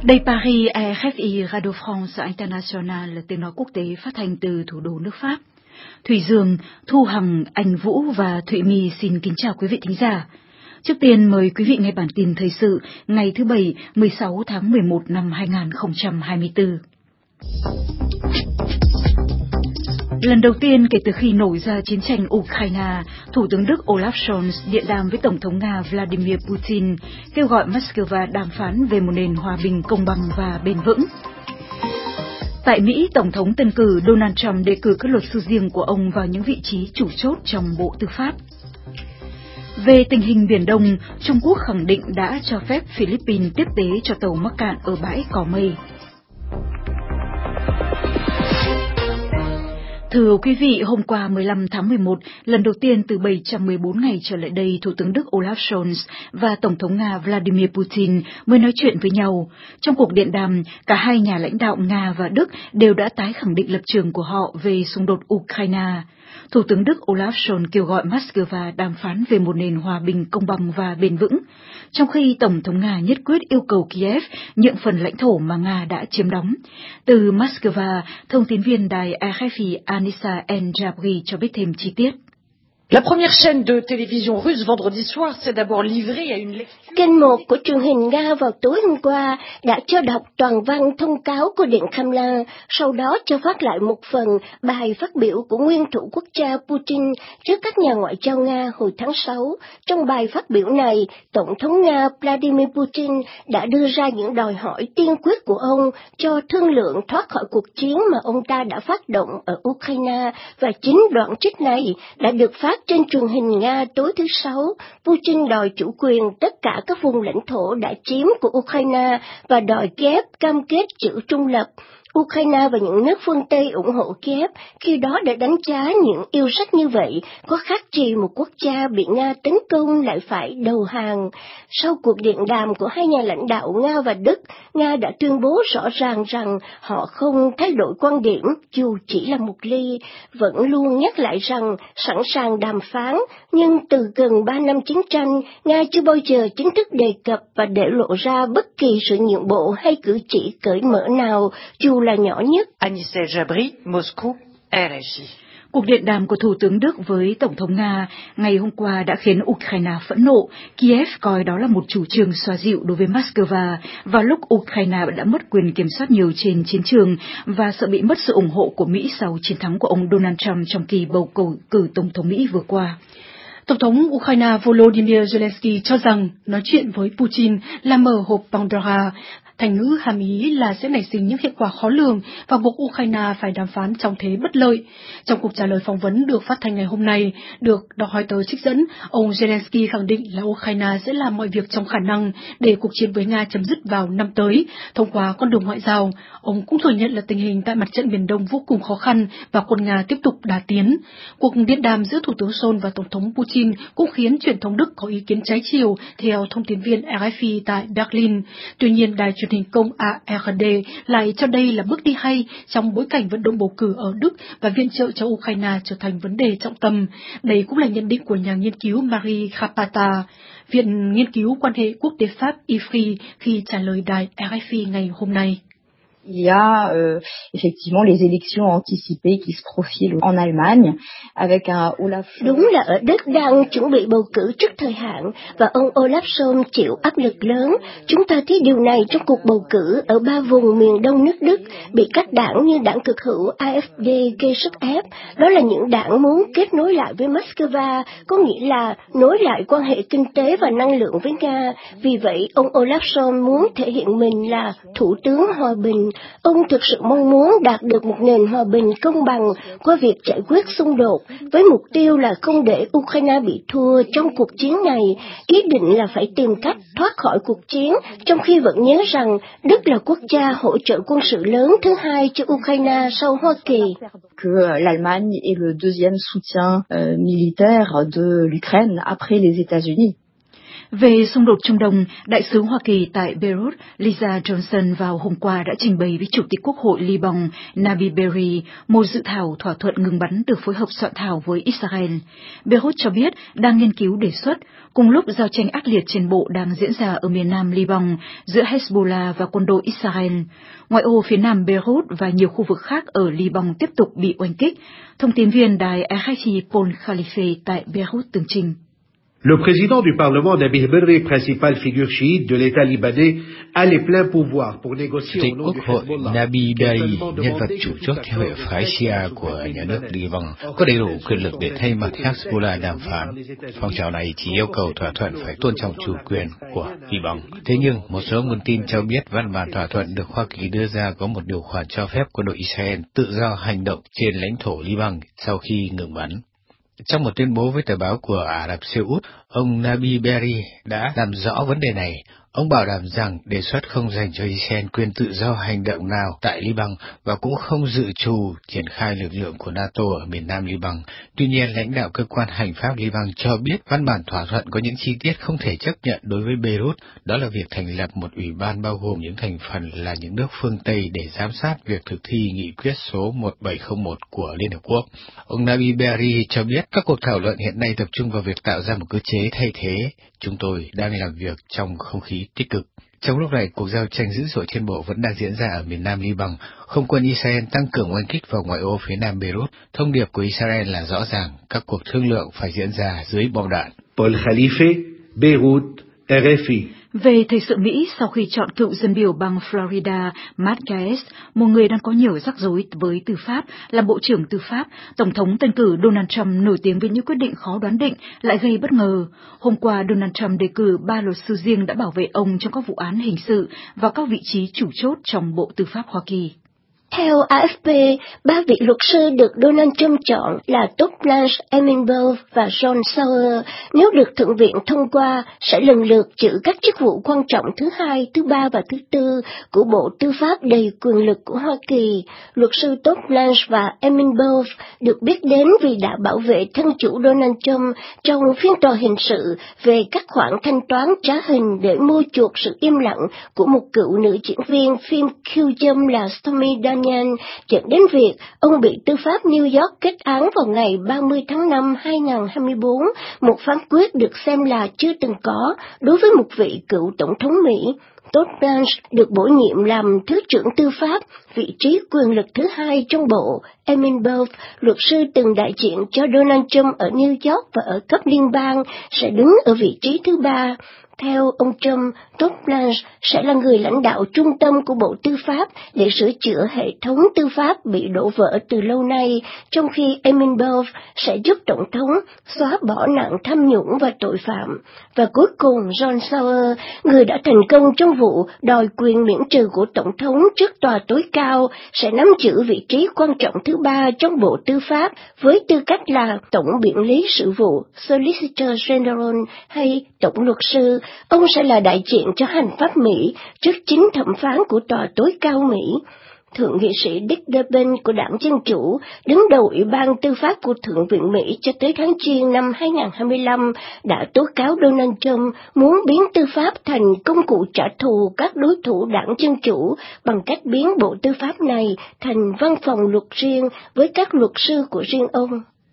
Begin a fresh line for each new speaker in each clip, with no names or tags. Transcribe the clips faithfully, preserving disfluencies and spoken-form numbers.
Đây Paris, rờ ép i Radio France International, tiếng nói quốc tế phát thanh từ thủ đô nước Pháp. Thủy Dương, Thu Hằng, Anh Vũ và Thụy My xin kính chào quý vị thính giả. Trước tiên mời quý vị nghe bản tin thời sự ngày thứ Bảy, mười sáu tháng mười một năm hai nghìn không trăm hai mươi tư. Lần đầu tiên kể từ khi nổ ra chiến tranh Ukraine, Thủ tướng Đức Olaf Scholz điện đàm với Tổng thống Nga Vladimir Putin, kêu gọi Moscow đàm phán về một nền hòa bình công bằng và bền vững. Tại Mỹ, Tổng thống tân cử Donald Trump đề cử các luật sư riêng của ông vào những vị trí chủ chốt trong Bộ Tư pháp. Về tình hình Biển Đông, Trung Quốc khẳng định đã cho phép Philippines tiếp tế cho tàu mắc cạn ở bãi Cò Mây. Thưa quý vị, hôm qua mười lăm tháng mười một, lần đầu tiên từ bảy trăm mười bốn ngày trở lại đây, Thủ tướng Đức Olaf Scholz và Tổng thống Nga Vladimir Putin mới nói chuyện với nhau. Trong cuộc điện đàm, cả hai nhà lãnh đạo Nga và Đức đều đã tái khẳng định lập trường của họ về xung đột Ukraine. Thủ tướng Đức Olaf Scholz kêu gọi Moscow đàm phán về một nền hòa bình công bằng và bền vững, trong khi Tổng thống Nga nhất quyết yêu cầu Kiev nhượng phần lãnh thổ mà Nga đã chiếm đóng. Từ Moscow, thông tin viên đài rờ ép i Anissa El-Jabri cho biết thêm chi tiết.
La première chaîne de télévision russe vendredi soir s'est d'abord livrée à une lecture.
Kênh một của truyền hình Nga vào tối hôm qua đã cho đọc toàn văn thông cáo của Điện Kremlin, sau đó cho phát lại một phần bài phát biểu của nguyên thủ quốc gia Putin trước các nhà ngoại giao Nga hồi tháng sáu. Trong bài phát biểu này, Tổng thống Nga Vladimir Putin đã đưa ra những đòi hỏi tiên quyết của ông cho thương lượng thoát khỏi cuộc chiến mà ông ta đã phát động ở Ukraine, và chính đoạn trích này đã được phát trên truyền hình Nga tối thứ Sáu. Putin đòi chủ quyền tất cả các vùng lãnh thổ đã chiếm của Ukraine và đòi Kiev cam kết giữ trung lập. Ukraine và những nước phương Tây ủng hộ Kiev khi đó để đánh giá những yêu sách như vậy có khác gì một quốc gia bị Nga tấn công lại phải đầu hàng. Sau cuộc điện đàm của hai nhà lãnh đạo Nga và Đức, Nga đã tuyên bố rõ ràng rằng họ không thay đổi quan điểm dù chỉ là một ly, vẫn luôn nhắc lại rằng sẵn sàng đàm phán, nhưng từ gần ba năm chiến tranh, Nga chưa bao giờ chính thức đề cập và để lộ ra bất kỳ sự nhượng bộ hay cử chỉ cởi mở nào, dù là nhỏ nhất.
Anissa El-Jabri, Moscou, rờ ép i.
Cuộc điện đàm của Thủ tướng Đức với Tổng thống Nga ngày hôm qua đã khiến Ukraine phẫn nộ. Kiev coi đó là một chủ trương xoa dịu đối với Moscow vào lúc Ukraine đã mất quyền kiểm soát nhiều trên chiến trường và sợ bị mất sự ủng hộ của Mỹ sau chiến thắng của ông Donald Trump trong kỳ bầu cử, cử Tổng thống Mỹ vừa qua.
Tổng thống Ukraine Volodymyr Zelensky cho rằng nói chuyện với Putin là mở hộp Pandora. Thành ngữ hàm ý là sẽ nảy sinh những hệ quả khó lường và buộc Ukraine phải đàm phán trong thế bất lợi. Trong cuộc trả lời phỏng vấn được phát thanh ngày hôm nay, được đọc Reuters trích dẫn, ông Zelensky khẳng định là Ukraine sẽ làm mọi việc trong khả năng để cuộc chiến với Nga chấm dứt vào năm tới, thông qua con đường ngoại giao. Ông cũng thừa nhận là tình hình tại mặt trận Biển Đông vô cùng khó khăn và quân Nga tiếp tục đà tiến. Cuộc điện đàm giữa Thủ tướng Scholz và Tổng thống Putin cũng khiến truyền thông Đức có ý kiến trái chiều, theo thông tin viên rờ ép i tại Berlin. Tuy nhiên, đài truyền hình công a rờ đê lại cho đây là bước đi hay trong bối cảnh vận động bầu cử ở Đức và viện trợ cho Ukraine trở thành vấn đề trọng tâm. Đây cũng là nhận định của nhà nghiên cứu Marie Krapata, Viện Nghiên cứu Quan hệ Quốc tế Pháp i ép rờ i khi trả lời đài rờ ép i ngày hôm nay.
Il y a euh, effectivement les élections anticipées qui se profilent en Allemagne avec un Olaf.
Đúng là ở Đức đang chuẩn bị bầu cử trước thời hạn và ông Olaf Scholz chịu áp lực lớn. Chúng ta thấy điều này trong cuộc bầu cử ở ba vùng miền đông nước Đức bị các đảng như đảng cực hữu a ép đê gây sức ép. Đó là những đảng muốn kết nối lại với Moscow, có nghĩa là nối lại quan hệ kinh tế và năng lượng với Nga. Vì vậy, ông Olaf Scholz muốn thể hiện mình là thủ tướng hòa bình. Ông thực sự mong muốn đạt được một nền hòa bình công bằng qua việc giải quyết xung đột, với mục tiêu là không để Ukraine bị thua trong cuộc chiến này. Ý định là phải tìm cách thoát khỏi cuộc chiến, trong khi vẫn nhớ rằng Đức là quốc gia hỗ trợ quân sự lớn thứ hai cho Ukraine sau Hoa Kỳ.
Que l'Allemagne est le deuxième soutien euh, militaire de l'Ukraine après les États-Unis.
Về xung đột Trung Đông, Đại sứ Hoa Kỳ tại Beirut, Lisa Johnson vào hôm qua đã trình bày với Chủ tịch Quốc hội Liban Nabi Berri một dự thảo thỏa thuận ngừng bắn được phối hợp soạn thảo với Israel. Beirut cho biết đang nghiên cứu đề xuất, cùng lúc giao tranh ác liệt trên bộ đang diễn ra ở miền nam Liban giữa Hezbollah và quân đội Israel. Ngoại ô phía nam Beirut và nhiều khu vực khác ở Liban tiếp tục bị oanh kích. Thông tin viên đài R F I Paul Khalife tại Beirut tường trình.
Le président du Parlement, Nabi Berri, principale figure chiite de l'État libanais, a les pleins pouvoirs pour négocier au nom du Hezbollah.
Nabi Berri, nhân vật chủ chốt theo hệ phái Shia của nhà nước Liban, có đầy đủ quyền lực để thay mặt Hezbollah đàm phán. Phong trào này chỉ yêu cầu thỏa thuận phải tôn trọng chủ quyền của Liban. Thế nhưng, một số nguồn tin cho biết văn bản thỏa thuận được Hoa Kỳ đưa ra có một điều khoản cho phép quân đội Israel tự do hành động trên lãnh thổ Liban sau khi ngừng bắn. Trong một tuyên bố với tờ báo của Ả Rập Xê Út, ông Nabi Berri đã làm rõ vấn đề này. Ông bảo đảm rằng đề xuất không dành cho Israel quyền tự do hành động nào tại Liban và cũng không dự trù triển khai lực lượng của NATO ở miền nam Liban. Tuy nhiên, lãnh đạo cơ quan hành pháp Liban cho biết văn bản thỏa thuận có những chi tiết không thể chấp nhận đối với Beirut, đó là việc thành lập một ủy ban bao gồm những thành phần là những nước phương Tây để giám sát việc thực thi nghị quyết số một bảy không một của Liên Hợp Quốc. Ông Nabi Berri cho biết các cuộc thảo luận hiện nay tập trung vào việc tạo ra một cơ chế thay thế. Chúng tôi đang làm việc trong không khí tích cực. Trong lúc này, cuộc giao tranh dữ dội trên bộ vẫn đang diễn ra ở miền nam Liban. Không quân Israel tăng cường oanh kích vào ngoại ô phía nam Beirut. Thông điệp của Israel là rõ ràng, các cuộc thương lượng phải diễn ra dưới bom đạn.
Paul Khalife, Beirut, R F I.
Về thời sự Mỹ, sau khi chọn cựu dân biểu bang Florida Matt Gaetz, một người đang có nhiều rắc rối với tư pháp, làm bộ trưởng tư pháp, Tổng thống tân cử Donald Trump nổi tiếng với những quyết định khó đoán định lại gây bất ngờ. Hôm qua, Donald Trump đề cử ba luật sư riêng đã bảo vệ ông trong các vụ án hình sự và các vị trí chủ chốt trong Bộ Tư pháp Hoa Kỳ.
Theo A F P, ba vị luật sư được Donald Trump chọn là Todd Blanche, Emin Wolf và John Sauer. Nếu được Thượng viện thông qua, sẽ lần lượt giữ các chức vụ quan trọng thứ hai, thứ ba và thứ tư của Bộ Tư pháp đầy quyền lực của Hoa Kỳ. Luật sư Todd Blanche và Emin Wolf được biết đến vì đã bảo vệ thân chủ Donald Trump trong phiên tòa hình sự về các khoản thanh toán trá hình để mua chuộc sự im lặng của một cựu nữ diễn viên phim khiêu dâm là Stormy Daniels, dẫn đến việc ông bị tư pháp New York kết án vào ngày ba mươi tháng năm hai nghìn không trăm hai mươi bốn, một phán quyết được xem là chưa từng có đối với một vị cựu tổng thống Mỹ. Todd Blanche được bổ nhiệm làm Thứ trưởng Tư pháp, vị trí quyền lực thứ hai trong bộ. Emin Wolf, luật sư từng đại diện cho Donald Trump ở New York và ở cấp liên bang, sẽ đứng ở vị trí thứ ba. Theo ông Trump, Todd Blanche sẽ là người lãnh đạo trung tâm của Bộ Tư pháp để sửa chữa hệ thống tư pháp bị đổ vỡ từ lâu nay, trong khi Emin Wolf sẽ giúp Tổng thống xóa bỏ nạn tham nhũng và tội phạm. Và cuối cùng, John Sauer, người đã thành công trong vụ đòi quyền miễn trừ của Tổng thống trước tòa tối cao, sẽ nắm giữ vị trí quan trọng thứ ba trong Bộ Tư pháp với tư cách là Tổng biện lý sự vụ, Solicitor General hay Tổng luật sư. Ông sẽ là đại diện cho hành pháp Mỹ trước chính thẩm phán của tòa tối cao Mỹ. Thượng nghị sĩ Dick Durbin của Đảng Dân Chủ, đứng đầu Ủy ban Tư pháp của Thượng viện Mỹ cho tới tháng Giêng năm hai nghìn không trăm hai mươi lăm, đã tố cáo Donald Trump muốn biến tư pháp thành công cụ trả thù các đối thủ Đảng Dân Chủ bằng cách biến Bộ Tư pháp này thành văn phòng luật riêng với các luật sư của riêng ông.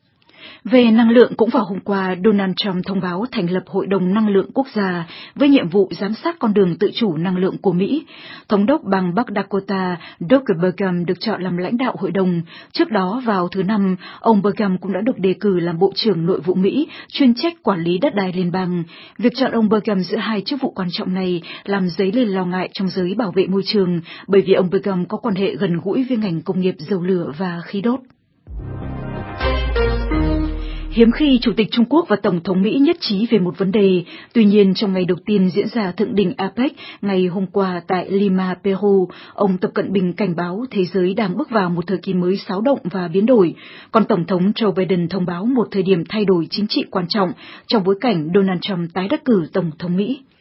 Về năng lượng, cũng vào hôm qua, Donald Trump thông báo thành lập Hội đồng Năng lượng Quốc gia với nhiệm vụ giám sát con đường tự chủ năng lượng của Mỹ. Thống đốc bang Bắc Dakota Doug Burgum được chọn làm lãnh đạo hội đồng. Trước đó, vào thứ Năm, ông Burgum cũng đã được đề cử làm Bộ trưởng Nội vụ Mỹ, chuyên trách quản lý đất đai liên bang. Việc chọn ông Burgum giữa hai chức vụ quan trọng này làm dấy lên lo ngại trong giới bảo vệ môi trường, bởi vì ông Burgum có quan hệ gần gũi với ngành công nghiệp dầu lửa và khí đốt. Hiếm khi Chủ tịch Trung Quốc và Tổng thống Mỹ nhất trí về một vấn đề, tuy nhiên trong ngày đầu tiên diễn ra thượng đỉnh a pếch ngày hôm qua tại Lima, Peru, ông Tập Cận Bình cảnh báo thế giới đang bước vào một thời kỳ mới xáo động và biến đổi, còn Tổng thống Joe Biden thông báo một thời điểm thay đổi chính trị quan trọng trong bối cảnh Donald Trump tái đắc cử Tổng thống Mỹ.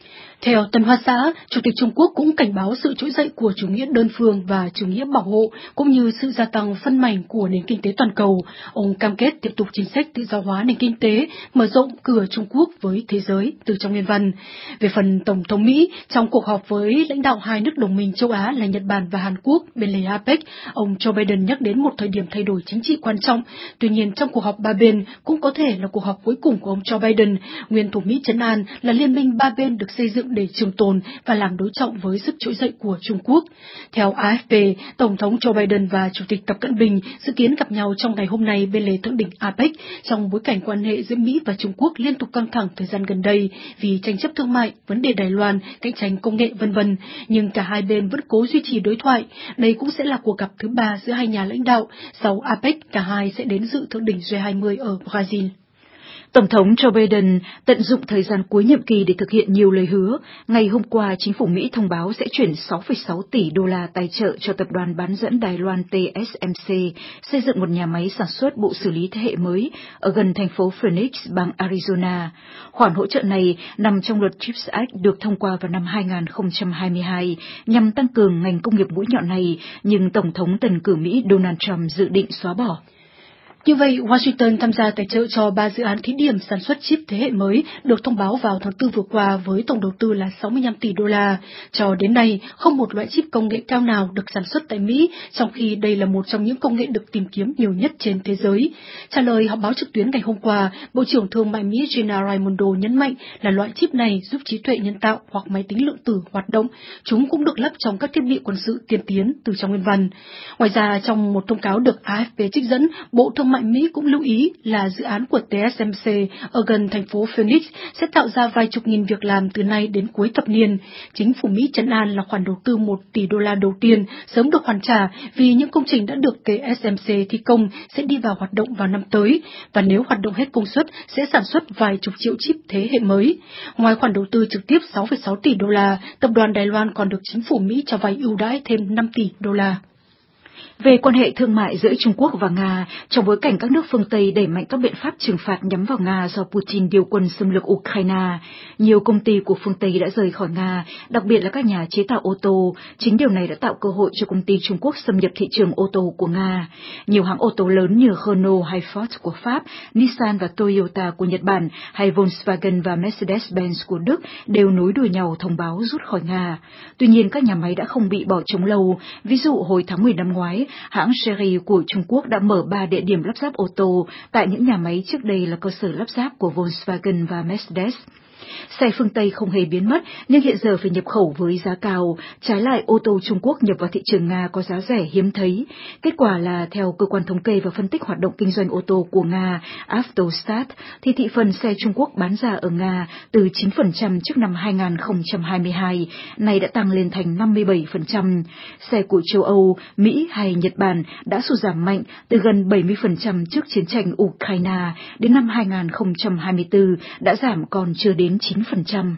Theo Tân Hoa Xã, Chủ tịch Trung Quốc cũng cảnh báo sự trỗi dậy của chủ nghĩa đơn phương và chủ nghĩa bảo hộ, cũng như sự gia tăng phân mảnh của nền kinh tế toàn cầu. Ông cam kết tiếp tục chính sách tự do hóa nền kinh tế, mở rộng cửa Trung Quốc với thế giới, từ trong nguyên văn. Về phần Tổng thống Mỹ, trong cuộc họp với lãnh đạo hai nước đồng minh châu Á là Nhật Bản và Hàn Quốc bên lề a pếch, ông Joe Biden nhắc đến một thời điểm thay đổi chính trị quan trọng. Tuy nhiên, trong cuộc họp ba bên cũng có thể là cuộc họp cuối cùng của ông Joe Biden, nguyên thủ Mỹ trấn an là liên minh ba bên được xây dựng để trường tồn và làm đối trọng với sức trỗi dậy của Trung Quốc. Theo a ép pê, Tổng thống Joe Biden và Chủ tịch Tập Cận Bình dự kiến gặp nhau trong ngày hôm nay bên lề thượng đỉnh a pếch trong bối cảnh quan hệ giữa Mỹ và Trung Quốc liên tục căng thẳng thời gian gần đây vì tranh chấp thương mại, vấn đề Đài Loan, cạnh tranh công nghệ vân vân. Nhưng cả hai bên vẫn cố duy trì đối thoại. Đây cũng sẽ là cuộc gặp thứ ba giữa hai nhà lãnh đạo. Sau a pếch, cả hai sẽ đến dự thượng đỉnh G hai mươi ở Brazil.
Tổng thống Joe Biden tận dụng thời gian cuối nhiệm kỳ để thực hiện nhiều lời hứa. Ngày hôm qua, chính phủ Mỹ thông báo sẽ chuyển sáu phẩy sáu tỷ đô la tài trợ cho tập đoàn bán dẫn Đài Loan T S M C xây dựng một nhà máy sản xuất bộ xử lý thế hệ mới ở gần thành phố Phoenix, bang Arizona. Khoản hỗ trợ này nằm trong luật CHIPS Act được thông qua vào năm hai nghìn không trăm hai mươi hai nhằm tăng cường ngành công nghiệp mũi nhọn này, nhưng Tổng thống tần cử Mỹ Donald Trump dự định xóa bỏ.
Như vậy, Washington tham gia tài trợ cho ba dự án thí điểm sản xuất chip thế hệ mới được thông báo vào tháng tư vừa qua với tổng đầu tư là sáu mươi lăm tỷ đô la. Cho đến nay, không một loại chip công nghệ cao nào được sản xuất tại Mỹ, trong khi đây là một trong những công nghệ được tìm kiếm nhiều nhất trên thế giới. Trả lời họp báo trực tuyến ngày hôm qua, Bộ trưởng Thương mại Mỹ Gina Raimondo nhấn mạnh là loại chip này giúp trí tuệ nhân tạo hoặc máy tính lượng tử hoạt động. Chúng cũng được lắp trong các thiết bị quân sự tiên tiến, từ trong nguyên văn. Ngoài ra, trong một thông cáo được a ép pê trích dẫn, Bộ Thương mại Mỹ cũng lưu ý là dự án của T S M C ở gần thành phố Phoenix sẽ tạo ra vài chục nghìn việc làm từ nay đến cuối thập niên. Chính phủ Mỹ trấn an là khoản đầu tư một tỷ đô la đầu tiên sớm được hoàn trả vì những công trình đã được T S M C thi công sẽ đi vào hoạt động vào năm tới, và nếu hoạt động hết công suất sẽ sản xuất vài chục triệu chip thế hệ mới. Ngoài khoản đầu tư trực tiếp sáu phẩy sáu tỷ đô la, tập đoàn Đài Loan còn được chính phủ Mỹ cho vay ưu đãi thêm năm tỷ đô la.
Về quan hệ thương mại giữa Trung Quốc và Nga, trong bối cảnh các nước phương Tây đẩy mạnh các biện pháp trừng phạt nhắm vào Nga do Putin điều quân xâm lược Ukraine, nhiều công ty của phương Tây đã rời khỏi Nga, đặc biệt là các nhà chế tạo ô tô. Chính điều này đã tạo cơ hội cho công ty Trung Quốc xâm nhập thị trường ô tô của Nga. Nhiều hãng ô tô lớn như Renault hay Ford của Pháp, Nissan và Toyota của Nhật Bản, hay Volkswagen và Mercedes-Benz của Đức đều nối đuôi nhau thông báo rút khỏi Nga. Tuy nhiên, các nhà máy đã không bị bỏ trống lâu. Ví dụ, hồi tháng mười năm ngoái, hãng Chery của Trung Quốc đã mở ba địa điểm lắp ráp ô tô tại những nhà máy trước đây là cơ sở lắp ráp của Volkswagen và Mercedes. Xe phương Tây không hề biến mất, nhưng hiện giờ phải nhập khẩu với giá cao. Trái lại, ô tô Trung Quốc nhập vào thị trường Nga có giá rẻ hiếm thấy. Kết quả là, theo cơ quan thống kê và phân tích hoạt động kinh doanh ô tô của Nga, Avtostat, thì thị phần xe Trung Quốc bán ra ở Nga từ chín phần trăm trước năm hai nghìn không trăm hai mươi hai, nay đã tăng lên thành năm mươi bảy phần trăm. Xe của châu Âu, Mỹ hay Nhật Bản đã sụt giảm mạnh từ gần bảy mươi phần trăm trước chiến tranh Ukraine, đến năm hai nghìn không trăm hai mươi tư đã giảm còn chưa đến chín phần trăm.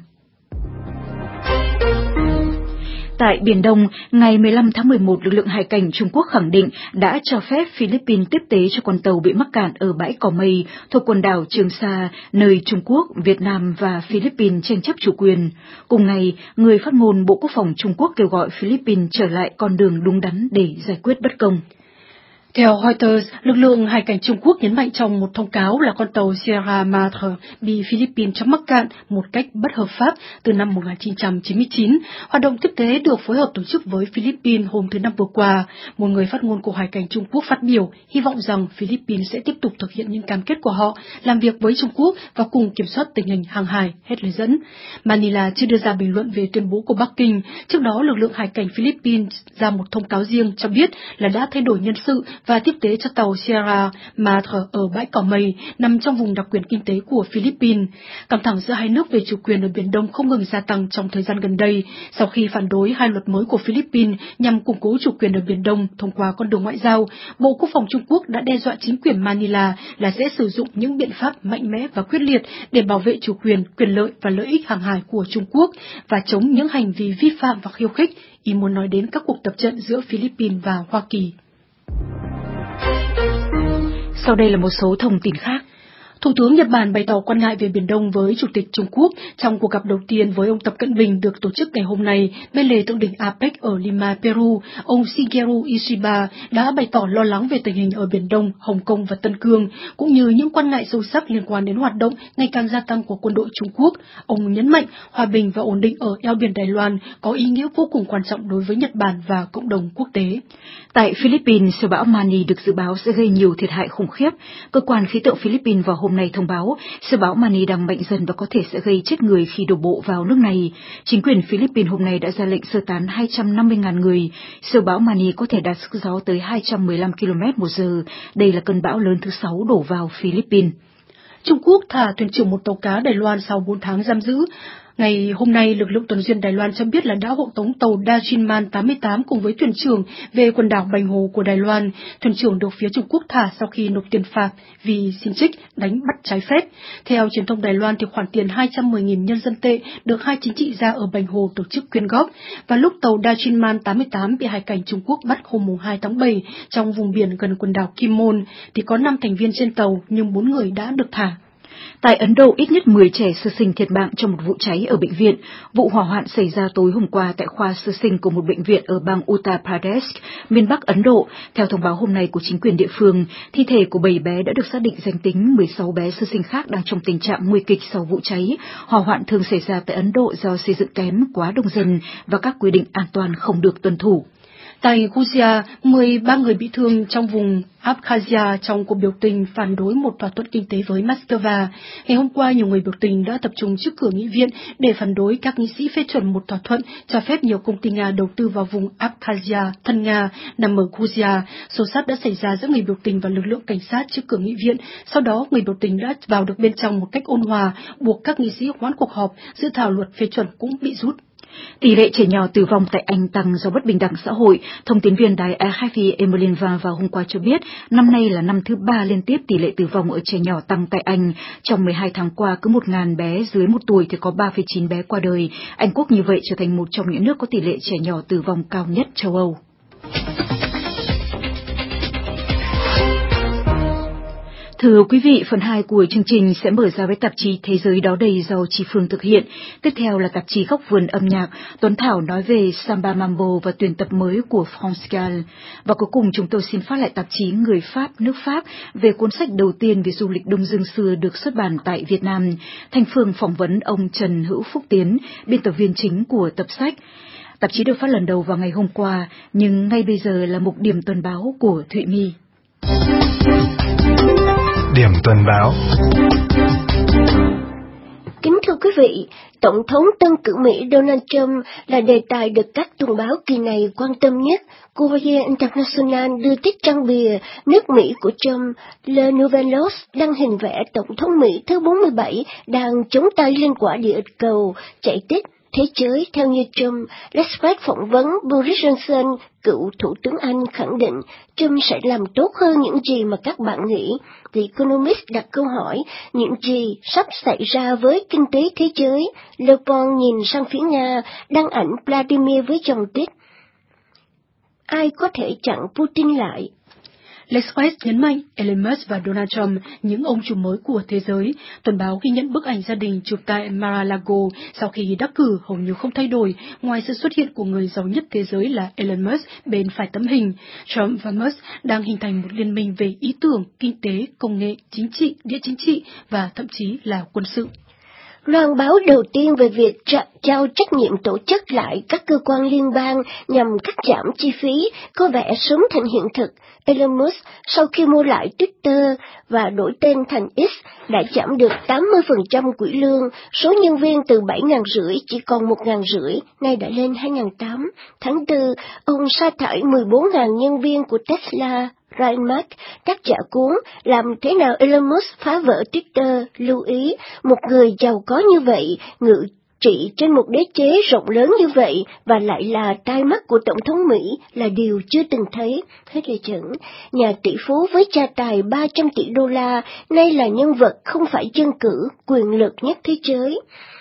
Tại Biển Đông, ngày mười lăm tháng mười một, lực lượng hải cảnh Trung Quốc khẳng định đã cho phép Philippines tiếp tế cho con tàu bị mắc cạn ở bãi Cò Mây thuộc quần đảo Trường Sa, nơi Trung Quốc, Việt Nam và Philippines tranh chấp chủ quyền. Cùng ngày, người phát ngôn Bộ Quốc phòng Trung Quốc kêu gọi Philippines trở lại con đường đúng đắn để giải quyết bất công.
Theo Reuters, lực lượng hải cảnh Trung Quốc nhấn mạnh trong một thông cáo là con tàu Sierra Madre bị Philippines cho mắc cạn một cách bất hợp pháp từ năm một nghìn chín trăm chín mươi chín. Hoạt động tiếp tế được phối hợp tổ chức với Philippines hôm thứ Năm vừa qua. Một người phát ngôn của hải cảnh Trung Quốc phát biểu hy vọng rằng Philippines sẽ tiếp tục thực hiện những cam kết của họ, làm việc với Trung Quốc và cùng kiểm soát tình hình hàng hải, hết lời dẫn. Manila chưa đưa ra bình luận về tuyên bố của Bắc Kinh. Trước đó, lực lượng hải cảnh Philippines ra một thông cáo riêng cho biết là đã thay đổi nhân sự và tiếp tế cho tàu Sierra Madre ở bãi Cò Mây, nằm trong vùng đặc quyền kinh tế của Philippines. Căng thẳng giữa hai nước về chủ quyền ở Biển Đông không ngừng gia tăng trong thời gian gần đây, sau khi phản đối hai luật mới của Philippines nhằm củng cố chủ quyền ở Biển Đông thông qua con đường ngoại giao. Bộ Quốc phòng Trung Quốc đã đe dọa chính quyền Manila là sẽ sử dụng những biện pháp mạnh mẽ và quyết liệt để bảo vệ chủ quyền, quyền lợi và lợi ích hàng hải của Trung Quốc và chống những hành vi vi phạm và khiêu khích, ý muốn nói đến các cuộc tập trận giữa Philippines và Hoa Kỳ.
Sau đây là một số thông tin khác.
Thủ tướng Nhật Bản bày tỏ quan ngại về Biển Đông với Chủ tịch Trung Quốc trong cuộc gặp đầu tiên với ông Tập Cận Bình được tổ chức ngày hôm nay bên lề thượng đỉnh a pếch ở Lima, Peru. Ông Shigeru Ishiba đã bày tỏ lo lắng về tình hình ở Biển Đông, Hồng Kông và Tân Cương, cũng như những quan ngại sâu sắc liên quan đến hoạt động ngày càng gia tăng của quân đội Trung Quốc. Ông nhấn mạnh hòa bình và ổn định ở eo biển Đài Loan có ý nghĩa vô cùng quan trọng đối với Nhật Bản và cộng đồng quốc tế.
Tại Philippines, siêu bão Mani được dự báo sẽ gây nhiều thiệt hại khủng khiếp. Cơ quan khí tượng Philippines vào hôm nay thông báo siêu bão Mani đang mạnh dần và có thể sẽ gây chết người khi đổ bộ vào nước này. Chính quyền Philippines hôm nay đã ra lệnh sơ tán hai trăm năm mươi nghìn người. Siêu bão Mani có thể đạt sức gió tới hai trăm mười lăm ki lô mét một giờ. Đây là cơn bão lớn thứ sáu đổ vào Philippines.
Trung Quốc thả thuyền trưởng một tàu cá Đài Loan sau bốn tháng giam giữ. Ngày hôm nay, lực lượng tuần duyên Đài Loan cho biết là đã hộ tống tàu Dajinman tám mươi tám cùng với thuyền trưởng về quần đảo Bành Hồ của Đài Loan. Thuyền trưởng được phía Trung Quốc thả sau khi nộp tiền phạt vì xin trích đánh bắt trái phép. Theo truyền thông Đài Loan, thì khoản tiền hai trăm mười nghìn nhân dân tệ được hai chính trị gia ở Bành Hồ tổ chức quyên góp. Và lúc tàu Dajinman tám mươi tám bị hải cảnh Trung Quốc bắt hôm hai tháng bảy trong vùng biển gần quần đảo Kim Môn, thì có năm thành viên trên tàu nhưng bốn người đã được thả.
Tại Ấn Độ, ít nhất mười trẻ sơ sinh thiệt mạng trong một vụ cháy ở bệnh viện. Vụ hỏa hoạn xảy ra tối hôm qua tại khoa sơ sinh của một bệnh viện ở bang Uttar Pradesh, miền Bắc Ấn Độ. Theo thông báo hôm nay của chính quyền địa phương, thi thể của bảy bé đã được xác định danh tính, mười sáu bé sơ sinh khác đang trong tình trạng nguy kịch sau vụ cháy. Hỏa hoạn thường xảy ra tại Ấn Độ do xây dựng kém, quá đông dân và các quy định an toàn không được tuân thủ.
Tại Georgia, mười ba người bị thương trong vùng Abkhazia trong cuộc biểu tình phản đối một thỏa thuận kinh tế với Moscow. Ngày hôm qua, nhiều người biểu tình đã tập trung trước cửa nghị viện để phản đối các nghị sĩ phê chuẩn một thỏa thuận cho phép nhiều công ty Nga đầu tư vào vùng Abkhazia, thân Nga, nằm ở Georgia. Xô xát đã xảy ra giữa người biểu tình và lực lượng cảnh sát trước cửa nghị viện. Sau đó, người biểu tình đã vào được bên trong một cách ôn hòa, buộc các nghị sĩ hoãn cuộc họp. Dự thảo luật phê chuẩn cũng bị rút.
Tỷ lệ trẻ nhỏ tử vong tại Anh tăng do bất bình đẳng xã hội. Thông tín viên đài a ép pê Emmeline Van vào hôm qua cho biết, năm nay là năm thứ ba liên tiếp tỷ lệ tử vong ở trẻ nhỏ tăng tại Anh. Trong mười hai tháng qua, cứ một nghìn bé dưới một tuổi thì có ba phẩy chín bé qua đời. Anh Quốc như vậy trở thành một trong những nước có tỷ lệ trẻ nhỏ tử vong cao nhất châu Âu. Thưa quý vị, phần hai của chương trình sẽ mở ra với tạp chí Thế giới đó đây do Chi Phương thực hiện. Tiếp theo là tạp chí Góc vườn âm nhạc, Tuấn Thảo nói về Samba Mambo và tuyển tập mới của France Gall. Và cuối cùng chúng tôi xin phát lại tạp chí Người Pháp, nước Pháp về cuốn sách đầu tiên về du lịch Đông Dương xưa được xuất bản tại Việt Nam. Thanh Phương phỏng vấn ông Trần Hữu Phúc Tiến, biên tập viên chính của tập sách. Tạp chí được phát lần đầu vào ngày hôm qua, nhưng ngay bây giờ là mục điểm tuần báo của Thụy My.
Điểm tuần báo.
Kính thưa quý vị, Tổng thống tân cử Mỹ Donald Trump là đề tài được các tuần báo kỳ này quan tâm nhất. Courrier International đưa tiết trang bìa nước Mỹ của Trump, Le Nouvelos đăng hình vẽ Tổng thống Mỹ thứ bốn mươi bảy đang chống tay lên quả địa cầu chạy tít thế giới theo như Trump. L'Express phỏng vấn Boris Johnson, cựu Thủ tướng Anh, khẳng định Trump sẽ làm tốt hơn những gì mà các bạn nghĩ. The Economist đặt câu hỏi những gì sắp xảy ra với kinh tế thế giới. Le Monde nhìn sang phía Nga, đăng ảnh Vladimir với dòng tiết: ai có thể chặn Putin lại?
L'Express nhấn mạnh Elon Musk và Donald Trump, những ông chủ mới của thế giới. Tuần báo ghi nhận bức ảnh gia đình chụp tại Mar-a-Lago sau khi đắc cử hầu như không thay đổi, ngoài sự xuất hiện của người giàu nhất thế giới là Elon Musk bên phải tấm hình. Trump và Musk đang hình thành một liên minh về ý tưởng, kinh tế, công nghệ, chính trị, địa chính trị và thậm chí là quân sự.
Loan báo đầu tiên về việc trao trách nhiệm tổ chức lại các cơ quan liên bang nhằm cắt giảm chi phí có vẻ sớm thành hiện thực. Elon Musk sau khi mua lại Twitter và đổi tên thành X đã giảm được tám mươi phần trăm quỹ lương, số nhân viên từ bảy nghìn rưỡi chỉ còn một nghìn rưỡi, nay đã lên hai nghìn tám trăm. Tháng tư, ông sa thải mười bốn nghìn nhân viên của Tesla. Ryan Mac, tác giả cuốn Làm thế nào Elon Musk phá vỡ Twitter, lưu ý một người giàu có như vậy, ngự trị trên một đế chế rộng lớn như vậy và lại là tai mắt của Tổng thống Mỹ là điều chưa từng thấy. Hết lời dẫn, nhà tỷ phú với gia tài ba trăm tỷ đô la, nay là nhân vật không phải dân cử, quyền lực nhất thế giới.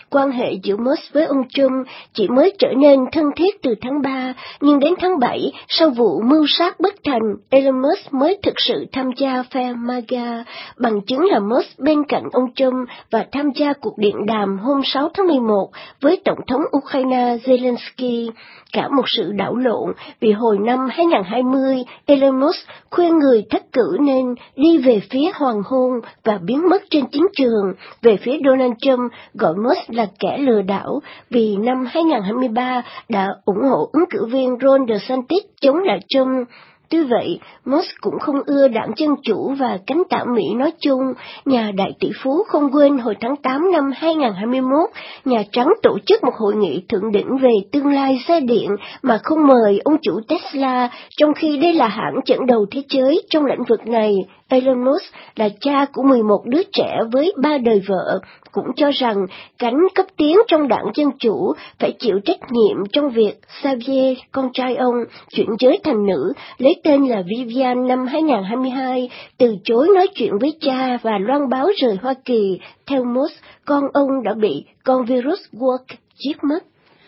Quan hệ giữa Musk với ông Trump chỉ mới trở nên thân thiết từ tháng ba, nhưng đến tháng bảy, sau vụ mưu sát bất thành, Elon Musk mới thực sự tham gia phe MAGA, bằng chứng là Musk bên cạnh ông Trump và tham gia cuộc điện đàm hôm sáu tháng mười một với Tổng thống Ukraine Zelensky. Cả một sự đảo lộn vì hồi năm hai không hai không, Elon Musk khuyên người thất cử nên đi về phía hoàng hôn và biến mất trên chiến trường. Về phía Donald Trump gọi Musk là kẻ lừa đảo vì năm hai không hai ba đã ủng hộ ứng cử viên Ron DeSantis chống lại Trump. Tuy vậy, Musk cũng không ưa đảng Dân Chủ và cánh tả Mỹ nói chung. Nhà đại tỷ phú không quên hồi tháng tám năm hai không hai mốt, Nhà Trắng tổ chức một hội nghị thượng đỉnh về tương lai xe điện mà không mời ông chủ Tesla, trong khi đây là hãng dẫn đầu thế giới trong lĩnh vực này. Elon Musk là cha của mười một đứa trẻ với ba đời vợ, cũng cho rằng cánh cấp tiến trong đảng Dân Chủ phải chịu trách nhiệm trong việc Xavier, con trai ông, chuyển giới thành nữ, lấy tên là Vivian năm hai không hai hai, từ chối nói chuyện với cha và loan báo rời Hoa Kỳ. Theo Musk, con ông đã bị con virus Walk giết mất.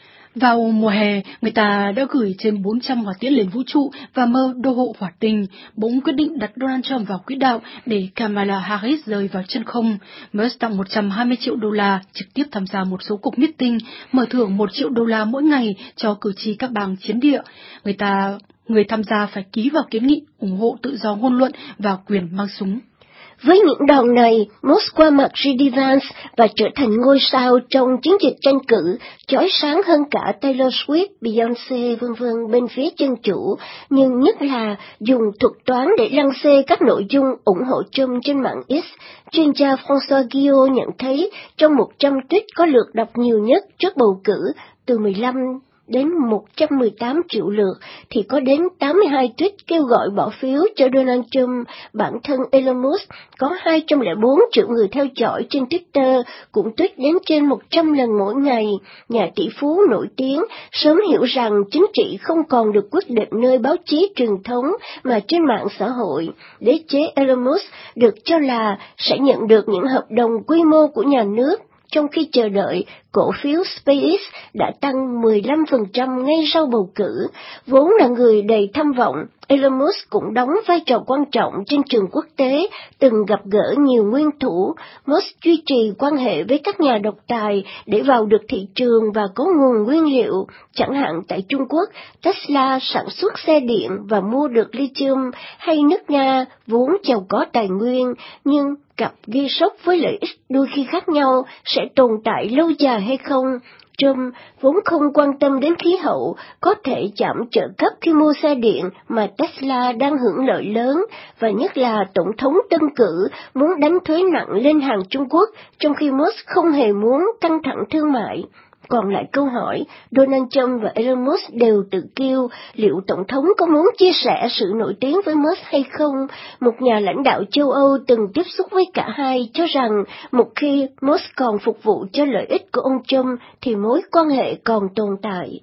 Vào mùa hè, người ta đã gửi trên bốn trăm hỏa tiễn lên vũ trụ và mơ đô hộ hỏa tinh, bỗng quyết định đặt Donald Trump vào quỹ đạo để Kamala Harris rơi vào chân không. Musk tặng một trăm hai mươi triệu đô la, trực tiếp tham gia một số cuộc meeting, mở thưởng một triệu đô la mỗi ngày cho cử tri các bang chiến địa. Người ta, người tham gia phải ký vào kiến nghị ủng hộ tự do ngôn luận và quyền mang súng.
Với những đòn này, Musk qua mặt giê đê Vance và trở thành ngôi sao trong chiến dịch tranh cử, chói sáng hơn cả Taylor Swift, Beyoncé, vân vân bên phía Dân Chủ, nhưng nhất là dùng thuật toán để lăng xê các nội dung ủng hộ Trump trên mạng X. Chuyên gia François Guillot nhận thấy trong một trăm tweet có lượt đọc nhiều nhất trước bầu cử, từ mười lăm đến một trăm mười tám triệu lượt, thì có đến tám mươi hai tweet kêu gọi bỏ phiếu cho Donald Trump. Bản thân Elon Musk có hai trăm lẻ bốn triệu người theo dõi trên Twitter, cũng tweet đến trên một trăm lần mỗi ngày. Nhà tỷ phú nổi tiếng sớm hiểu rằng chính trị không còn được quyết định nơi báo chí truyền thống mà trên mạng xã hội. Đế chế Elon Musk được cho là sẽ nhận được những hợp đồng quy mô của nhà nước. Trong khi chờ đợi, cổ phiếu SpaceX đã tăng mười lăm phần trăm ngay sau bầu cử. Vốn là người đầy tham vọng, Elon Musk cũng đóng vai trò quan trọng trên trường quốc tế, từng gặp gỡ nhiều nguyên thủ. Musk duy trì quan hệ với các nhà độc tài để vào được thị trường và có nguồn nguyên liệu. Chẳng hạn tại Trung Quốc, Tesla sản xuất xe điện và mua được lithium, hay nước Nga vốn giàu có tài nguyên, nhưng cặp gây sốc với lợi ích đôi khi khác nhau sẽ tồn tại lâu dài hay không. Trump vốn không quan tâm đến khí hậu, có thể giảm trợ cấp khi mua xe điện mà Tesla đang hưởng lợi lớn, và nhất là Tổng thống tân cử muốn đánh thuế nặng lên hàng Trung Quốc, trong khi Musk không hề muốn căng thẳng thương mại. Còn lại câu hỏi, Donald Trump và Elon Musk đều tự kêu liệu Tổng thống có muốn chia sẻ sự nổi tiếng với Musk hay không? Một nhà lãnh đạo châu Âu từng tiếp xúc với cả hai cho rằng một khi Musk còn phục vụ cho lợi ích của ông Trump thì mối quan hệ còn tồn tại.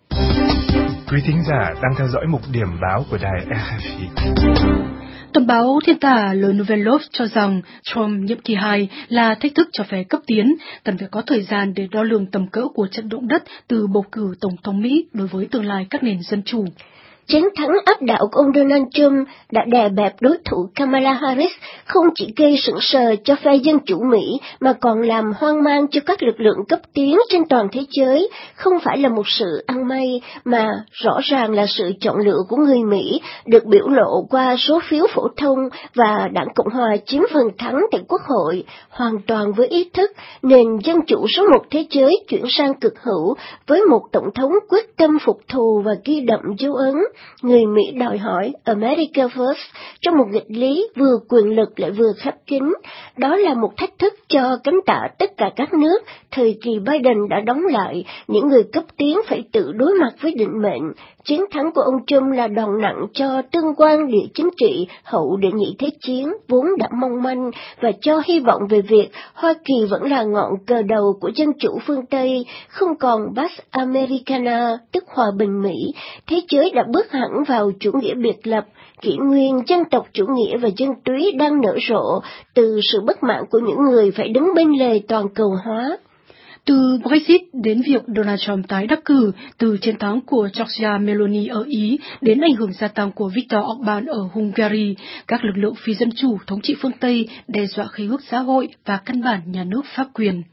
Quý thính giả đang theo dõi mục điểm báo của đài rờ ép i.
Tuần báo thiên tả Le Nouvel Obs cho rằng Trump nhiệm kỳ hai là thách thức cho phe cấp tiến, cần phải có thời gian để đo lường tầm cỡ của trận động đất từ bầu cử Tổng thống Mỹ đối với tương lai các nền dân chủ.
Chiến thắng áp đảo của ông Donald Trump đã đè bẹp đối thủ Kamala Harris, không chỉ gây sững sờ cho phe Dân Chủ Mỹ mà còn làm hoang mang cho các lực lượng cấp tiến trên toàn thế giới. Không phải là một sự ăn may, mà rõ ràng là sự chọn lựa của người Mỹ, được biểu lộ qua số phiếu phổ thông và Đảng Cộng Hòa chiếm phần thắng tại Quốc hội, hoàn toàn với ý thức nền dân chủ số một thế giới chuyển sang cực hữu, với một tổng thống quyết tâm phục thù và ghi đậm dấu ấn. Người Mỹ đòi hỏi America First trong một nghịch lý vừa quyền lực lại vừa khép kín. Đó là một thách thức cho cánh tả tất cả các nước. Thời kỳ Biden đã đóng lại, những người cấp tiến phải tự đối mặt với định mệnh. Chiến thắng của ông Trump là đòn nặng cho tương quan địa chính trị hậu đệ nhị thế chiến vốn đã mong manh, và cho hy vọng về việc Hoa Kỳ vẫn là ngọn cờ đầu của dân chủ phương Tây, không còn Pax Americana, tức hòa bình Mỹ. Thế giới đã bước hẳn vào chủ nghĩa biệt lập, kỷ nguyên dân tộc chủ nghĩa và dân túy đang nở rộ từ sự bất mãn của những người phải đứng bên lề toàn cầu hóa.
Từ Brexit đến việc Donald Trump tái đắc cử, từ chiến thắng của Giorgia Meloni ở Ý đến ảnh hưởng gia tăng của Viktor Orbán ở Hungary, các lực lượng phi dân chủ thống trị phương Tây đe dọa khế ước xã hội và căn bản nhà nước pháp quyền.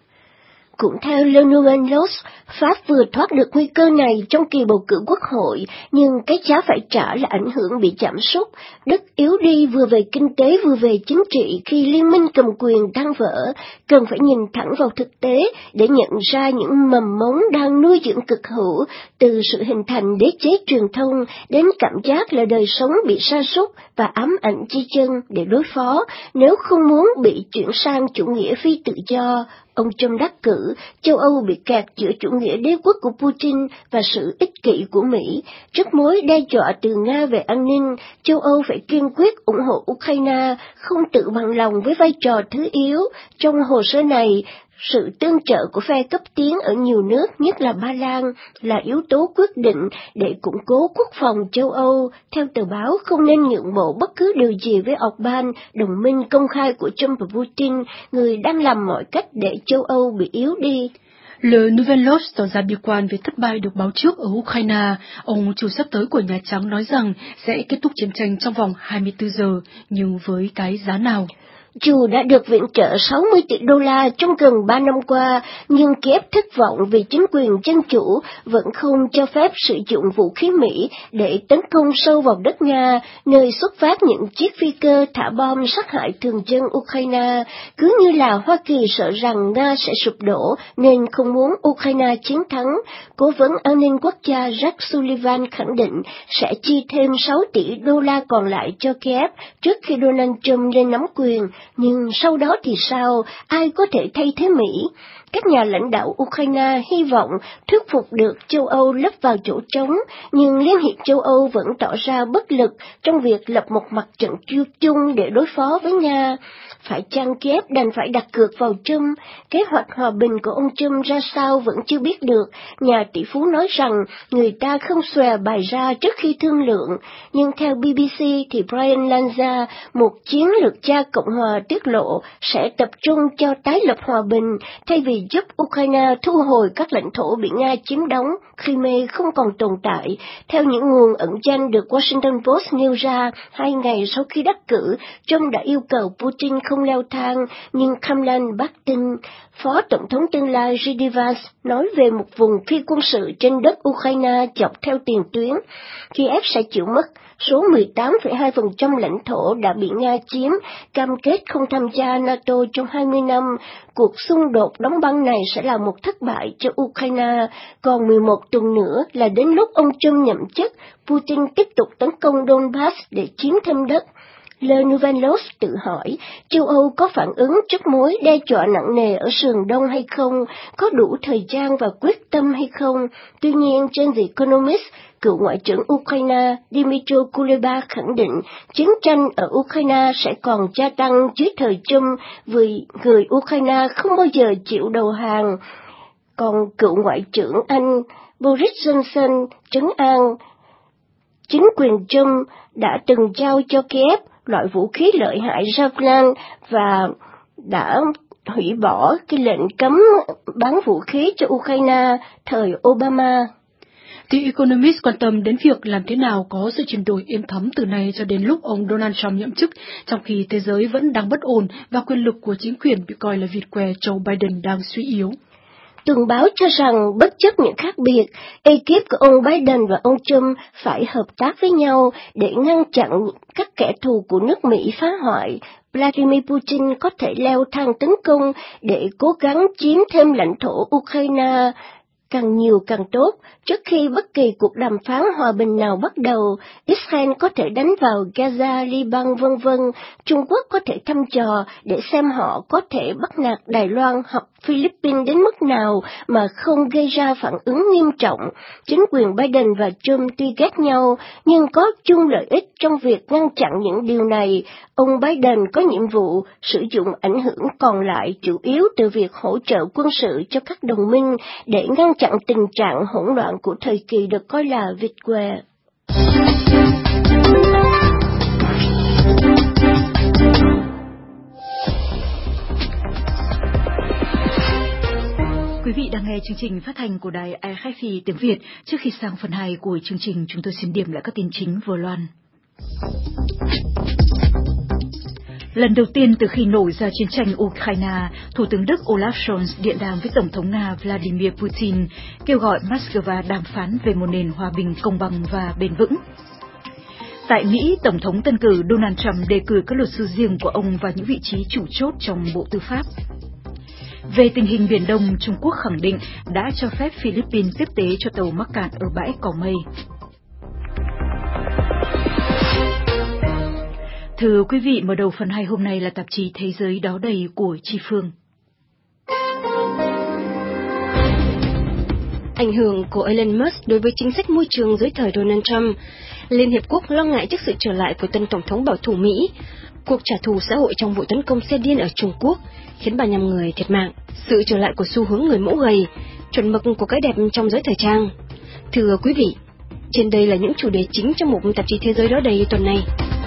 Cũng theo Le Nouveau Los, Pháp vừa thoát được nguy cơ này trong kỳ bầu cử quốc hội, nhưng cái giá phải trả là ảnh hưởng bị giảm sút, đất yếu đi vừa về kinh tế vừa về chính trị khi liên minh cầm quyền đang vỡ, cần phải nhìn thẳng vào thực tế để nhận ra những mầm mống đang nuôi dưỡng cực hữu, từ sự hình thành đế chế truyền thông đến cảm giác là đời sống bị sa sút và ám ảnh chi chân để đối phó, nếu không muốn bị chuyển sang chủ nghĩa phi tự do. Ông Trump đắc cử, châu Âu bị kẹt giữa chủ nghĩa đế quốc của Putin và sự ích kỷ của Mỹ. Trước mối đe dọa từ Nga về an ninh, châu Âu phải kiên quyết ủng hộ Ukraine, không tự bằng lòng với vai trò thứ yếu. Trong hồ sơ này, sự tương trợ của phe cấp tiến ở nhiều nước, nhất là Ba Lan, là yếu tố quyết định để củng cố quốc phòng châu Âu. Theo tờ báo, không nên nhượng bộ bất cứ điều gì với Orbán, đồng minh công khai của Trump và Putin, người đang làm mọi cách để châu Âu bị yếu đi.
Le Nouveau Los tỏ ra bi quan về thất bại được báo trước ở Ukraine. Ông chủ sắp tới của Nhà Trắng nói rằng sẽ kết thúc chiến tranh trong vòng hai mươi tư giờ, nhưng với cái giá nào?
Dù đã được viện trợ sáu mươi tỷ đô la trong gần ba năm qua, nhưng Kiev thất vọng vì chính quyền dân chủ vẫn không cho phép sử dụng vũ khí Mỹ để tấn công sâu vào đất Nga, nơi xuất phát những chiếc phi cơ thả bom sát hại thường dân Ukraine. Cứ như là Hoa Kỳ sợ rằng Nga sẽ sụp đổ nên không muốn Ukraine chiến thắng. Cố vấn an ninh quốc gia Jack Sullivan khẳng định sẽ chi thêm sáu tỷ đô la còn lại cho Kiev trước khi Donald Trump lên nắm quyền. Nhưng sau đó thì sao? Ai có thể thay thế Mỹ? Các nhà lãnh đạo Ukraine hy vọng thuyết phục được châu Âu lấp vào chỗ trống, nhưng Liên hiệp châu Âu vẫn tỏ ra bất lực trong việc lập một mặt trận chung để đối phó với Nga. Phải chăng Kiev đành phải đặt cược vào Trump? Kế hoạch hòa bình của ông Trump ra sao vẫn chưa biết được. Nhà tỷ phú nói rằng người ta không xòe bài ra trước khi thương lượng. Nhưng theo B B C thì Brian Lanza, một chiến lược gia Cộng hòa, tiết lộ sẽ tập trung cho tái lập hòa bình thay vì giúp Ukraine thu hồi các lãnh thổ bị Nga chiếm đóng. Crimea không còn tồn tại. Theo những nguồn ẩn danh được Washington Post nêu ra, hai ngày sau khi đắc cử, Trump đã yêu cầu Putin không leo thang, nhưng Kamlan Barton, Phó Tổng thống tương lai J D Vance, nói về một vùng phi quân sự trên đất Ukraine dọc theo tiền tuyến. Kiev sẽ chịu mất số mười tám phẩy hai phần trăm lãnh thổ đã bị Nga chiếm, cam kết không tham gia NATO trong hai mươi năm. Cuộc xung đột đóng băng này sẽ là một thất bại cho Ukraine. Còn mười một tuần nữa là đến lúc ông Trump nhậm chức, Putin tiếp tục tấn công Donbass để chiếm thêm đất. Le Nouveau Los tự hỏi, châu Âu có phản ứng trước mối đe dọa nặng nề ở sườn Đông hay không, có đủ thời gian và quyết tâm hay không? Tuy nhiên, trên The Economist, cựu Ngoại trưởng Ukraine Dmytro Kuleba khẳng định chiến tranh ở Ukraine sẽ còn gia tăng dưới thời Trump vì người Ukraine không bao giờ chịu đầu hàng. Còn cựu Ngoại trưởng Anh Boris Johnson trấn an chính quyền Trump đã từng trao cho Kiev loại vũ khí lợi hại Javelin và đã hủy bỏ cái lệnh cấm bán vũ khí cho Ukraine thời Obama.
The Economist quan tâm đến việc làm thế nào có sự chuyển đổi êm thấm từ nay cho đến lúc ông Donald Trump nhậm chức, trong khi thế giới vẫn đang bất ổn và quyền lực của chính quyền bị coi là vịt què Joe Biden đang suy yếu.
Tuần báo cho rằng bất chấp những khác biệt, ekip của ông Biden và ông Trump phải hợp tác với nhau để ngăn chặn các kẻ thù của nước Mỹ phá hoại. Vladimir Putin có thể leo thang tấn công để cố gắng chiếm thêm lãnh thổ Ukraine, càng nhiều càng tốt. Trước khi bất kỳ cuộc đàm phán hòa bình nào bắt đầu, Israel có thể đánh vào Gaza, Liban, vân vân. Trung Quốc có thể thăm dò để xem họ có thể bắt nạt Đài Loan hoặc Philippines đến mức nào mà không gây ra phản ứng nghiêm trọng. Chính quyền Biden và Trump tuy ghét nhau, nhưng có chung lợi ích trong việc ngăn chặn những điều này. Ông Biden có nhiệm vụ sử dụng ảnh hưởng còn lại chủ yếu từ việc hỗ trợ quân sự cho các đồng minh để ngăn chặn tình trạng hỗn loạn của thời kỳ được coi là vịt què.
Quý vị đang nghe chương trình phát thanh của đài rờ ép i tiếng Việt. Trước khi sang phần hai của chương trình, chúng tôi xin điểm lại các tin chính vừa loan. Lần đầu tiên từ khi nổ ra chiến tranh Ukraine, Thủ tướng Đức Olaf Scholz điện đàm với Tổng thống Nga Vladimir Putin, kêu gọi Moscow đàm phán về một nền hòa bình công bằng và bền vững. Tại Mỹ, Tổng thống tân cử Donald Trump đề cử các luật sư riêng của ông vào những vị trí chủ chốt trong Bộ Tư pháp. Về tình hình Biển Đông, Trung Quốc khẳng định đã cho phép Philippines tiếp tế cho tàu mắc cạn ở bãi Cỏ Mây. Thưa quý vị, mở đầu phần hai hôm nay là tạp chí Thế giới đó đầy của Chi Phương.
Ảnh hưởng của Elon Musk đối với chính sách môi trường dưới thời Donald Trump. Liên Hiệp Quốc lo ngại trước sự trở lại của tân Tổng thống bảo thủ Mỹ. Cuộc trả thù xã hội trong vụ tấn công xe điên ở Trung Quốc khiến ba mươi lăm người thiệt mạng. Sự trở lại của xu hướng người mẫu gầy, chuẩn mực của cái đẹp trong giới thời trang. Thưa quý vị, trên đây là những chủ đề chính trong một tạp chí Thế giới đó đầy tuần này.